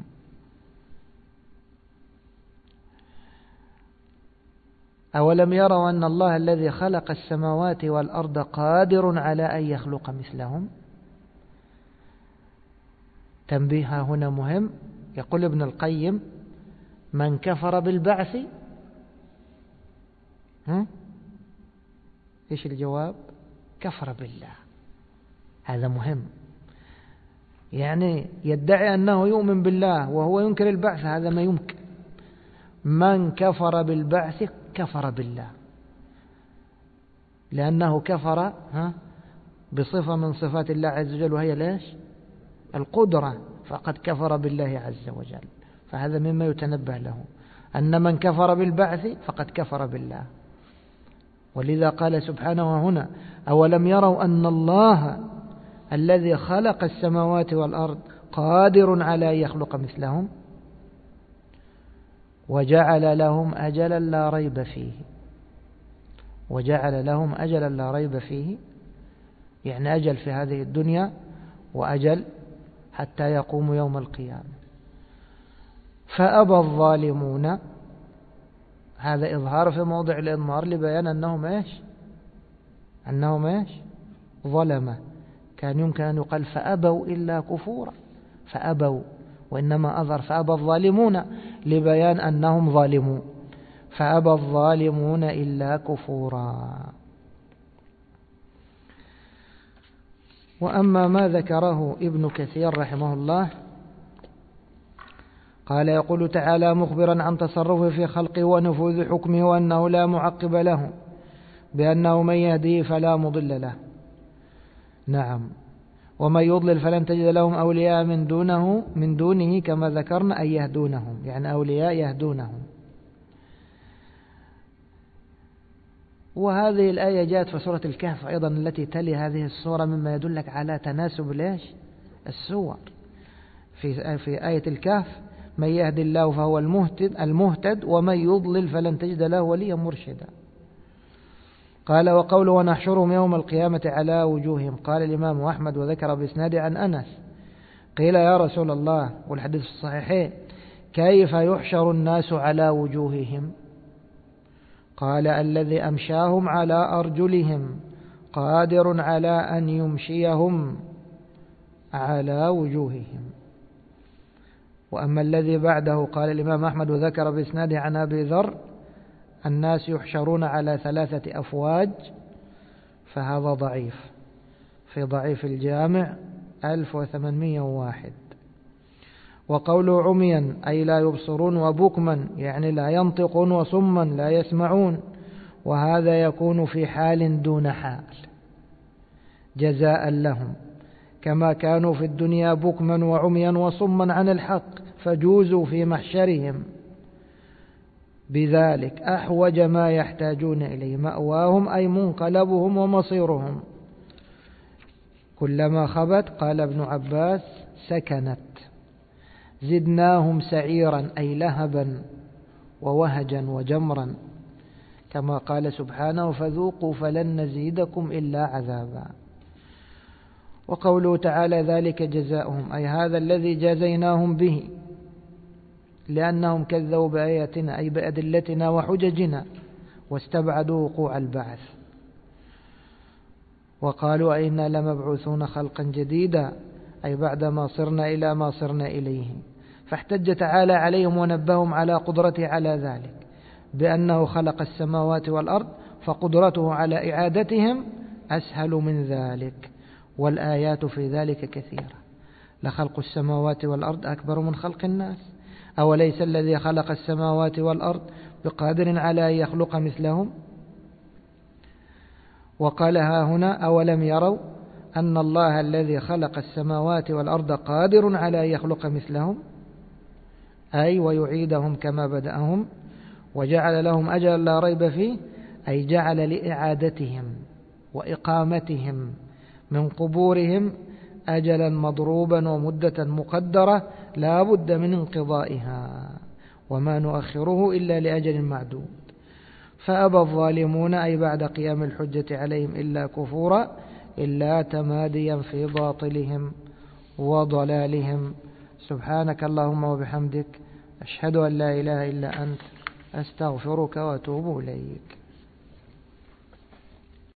A: أولم يروا أن الله الذي خلق السماوات والأرض قادر على أن يخلق مثلهم؟ تنبيه هنا مهم. يقول ابن القيم: من كفر بالبعث، إيش الجواب؟ كفر بالله. هذا مهم، يعني يدعي أنه يؤمن بالله وهو ينكر البعث، هذا ما يمكن. من كفر بالبعث كفر بالله، لأنه كفر بصفة من صفات الله عز وجل، وهي ليش؟ القدرة، فقد كفر بالله عز وجل. فهذا مما يتنبه له، أن من كفر بالبعث فقد كفر بالله. ولذا قال سبحانه هنا: أولم يروا أن الله الذي خلق السماوات والأرض قادر على أن يخلق مثلهم وجعل لهم أجلا لا ريب فيه. وجعل لهم أجلا لا ريب فيه، يعني أجل في هذه الدنيا وأجل حتى يقوم يوم القيامة. فأبى الظالمون، هذا إظهار في موضع الإضمار لبيان أنهم إيش؟ ظلمة. كان يمكن أن يقال فأبوا إلا كفورا، فأبوا، وإنما أظهر فأبى الظالمون لبيان أنهم ظالمون. فأبى الظالمون إلا كفورا. وأما ما ذكره ابن كثير رحمه الله قال: يقول تعالى مخبرا عن تصرفه في خلقه ونفوذ حكمه وأنه لا معقب له، بأنه من يهديه فلا مضل له. نعم، ومن يضلل فلن تجد لهم أولياء من دونه كما ذكرنا، أي يهدونهم، يعني أولياء يهدونهم. وهذه الآية جاءت في سورة الكهف أيضا التي تلي هذه السورة، مما يدلك على تناسب ليش السور. في آية الكهف: من يهد الله فهو المهتد ومن يضلل فلن تجد له وليا مرشدا. قال: وقوله ونحشرهم يوم القيامة على وجوههم. قال الإمام أحمد وذكر بإسناد عن أنس: قيل يا رسول الله، والحديث الصحيحين: كيف يحشر الناس على وجوههم؟ قال: الذي أمشاهم على أرجلهم قادر على أن يمشيهم على وجوههم. وأما الذي بعده، قال الإمام أحمد وذكر بإسناده عن أبي ذر: الناس يحشرون على 3 أفواج، فهذا ضعيف، في ضعيف الجامع 1801. وقوله عميا أي لا يبصرون، وبكما يعني لا ينطقون، وصما لا يسمعون، وهذا يكون في حال دون حال جزاء لهم، كما كانوا في الدنيا بكما وعميا وصما عن الحق، فجوزوا في محشرهم بذلك أحوج ما يحتاجون إليه، مأواهم أي منقلبهم ومصيرهم. كلما خبت، قال ابن عباس، سكنت. زدناهم سعيرا أي لهبا ووهجا وجمرا، كما قال سبحانه: فذوقوا فلن نزيدكم إلا عذابا. وقوله تعالى: ذلك جزاؤهم أي هذا الذي جازيناهم به، لأنهم كذبوا بآياتنا أي بأدلتنا وحججنا، واستبعدوا وقوع البعث، وقالوا أئنا لمبعوثون خلقا جديدا أي بعدما صرنا إلى ما صرنا إليه. فاحتج تعالى عليهم ونبههم على قدرته على ذلك بأنه خلق السماوات والأرض، فقدرته على إعادتهم أسهل من ذلك، والآيات في ذلك كثيرة. لخلق السماوات والأرض أكبر من خلق الناس، أوليس الذي خلق السماوات والأرض بقادر على أن يخلق مثلهم؟ وقال ها هنا: أولم يروا أن الله الذي خلق السماوات والأرض قادر على أن يخلق مثلهم، أي ويعيدهم كما بدأهم، وجعل لهم أجلا لا ريب فيه، أي جعل لإعادتهم وإقامتهم من قبورهم أجلا مضروبا ومدة مقدرة لا بد من انقضائها، وما نؤخره إلا لأجل معدود. فأبى الظالمون أي بعد قيام الحجة عليهم إلا كفورا، إلا تماديا في باطلهم وضلالهم. سبحانك اللهم وبحمدك، أشهد أن لا إله إلا أنت، أستغفرك وأتوب إليك.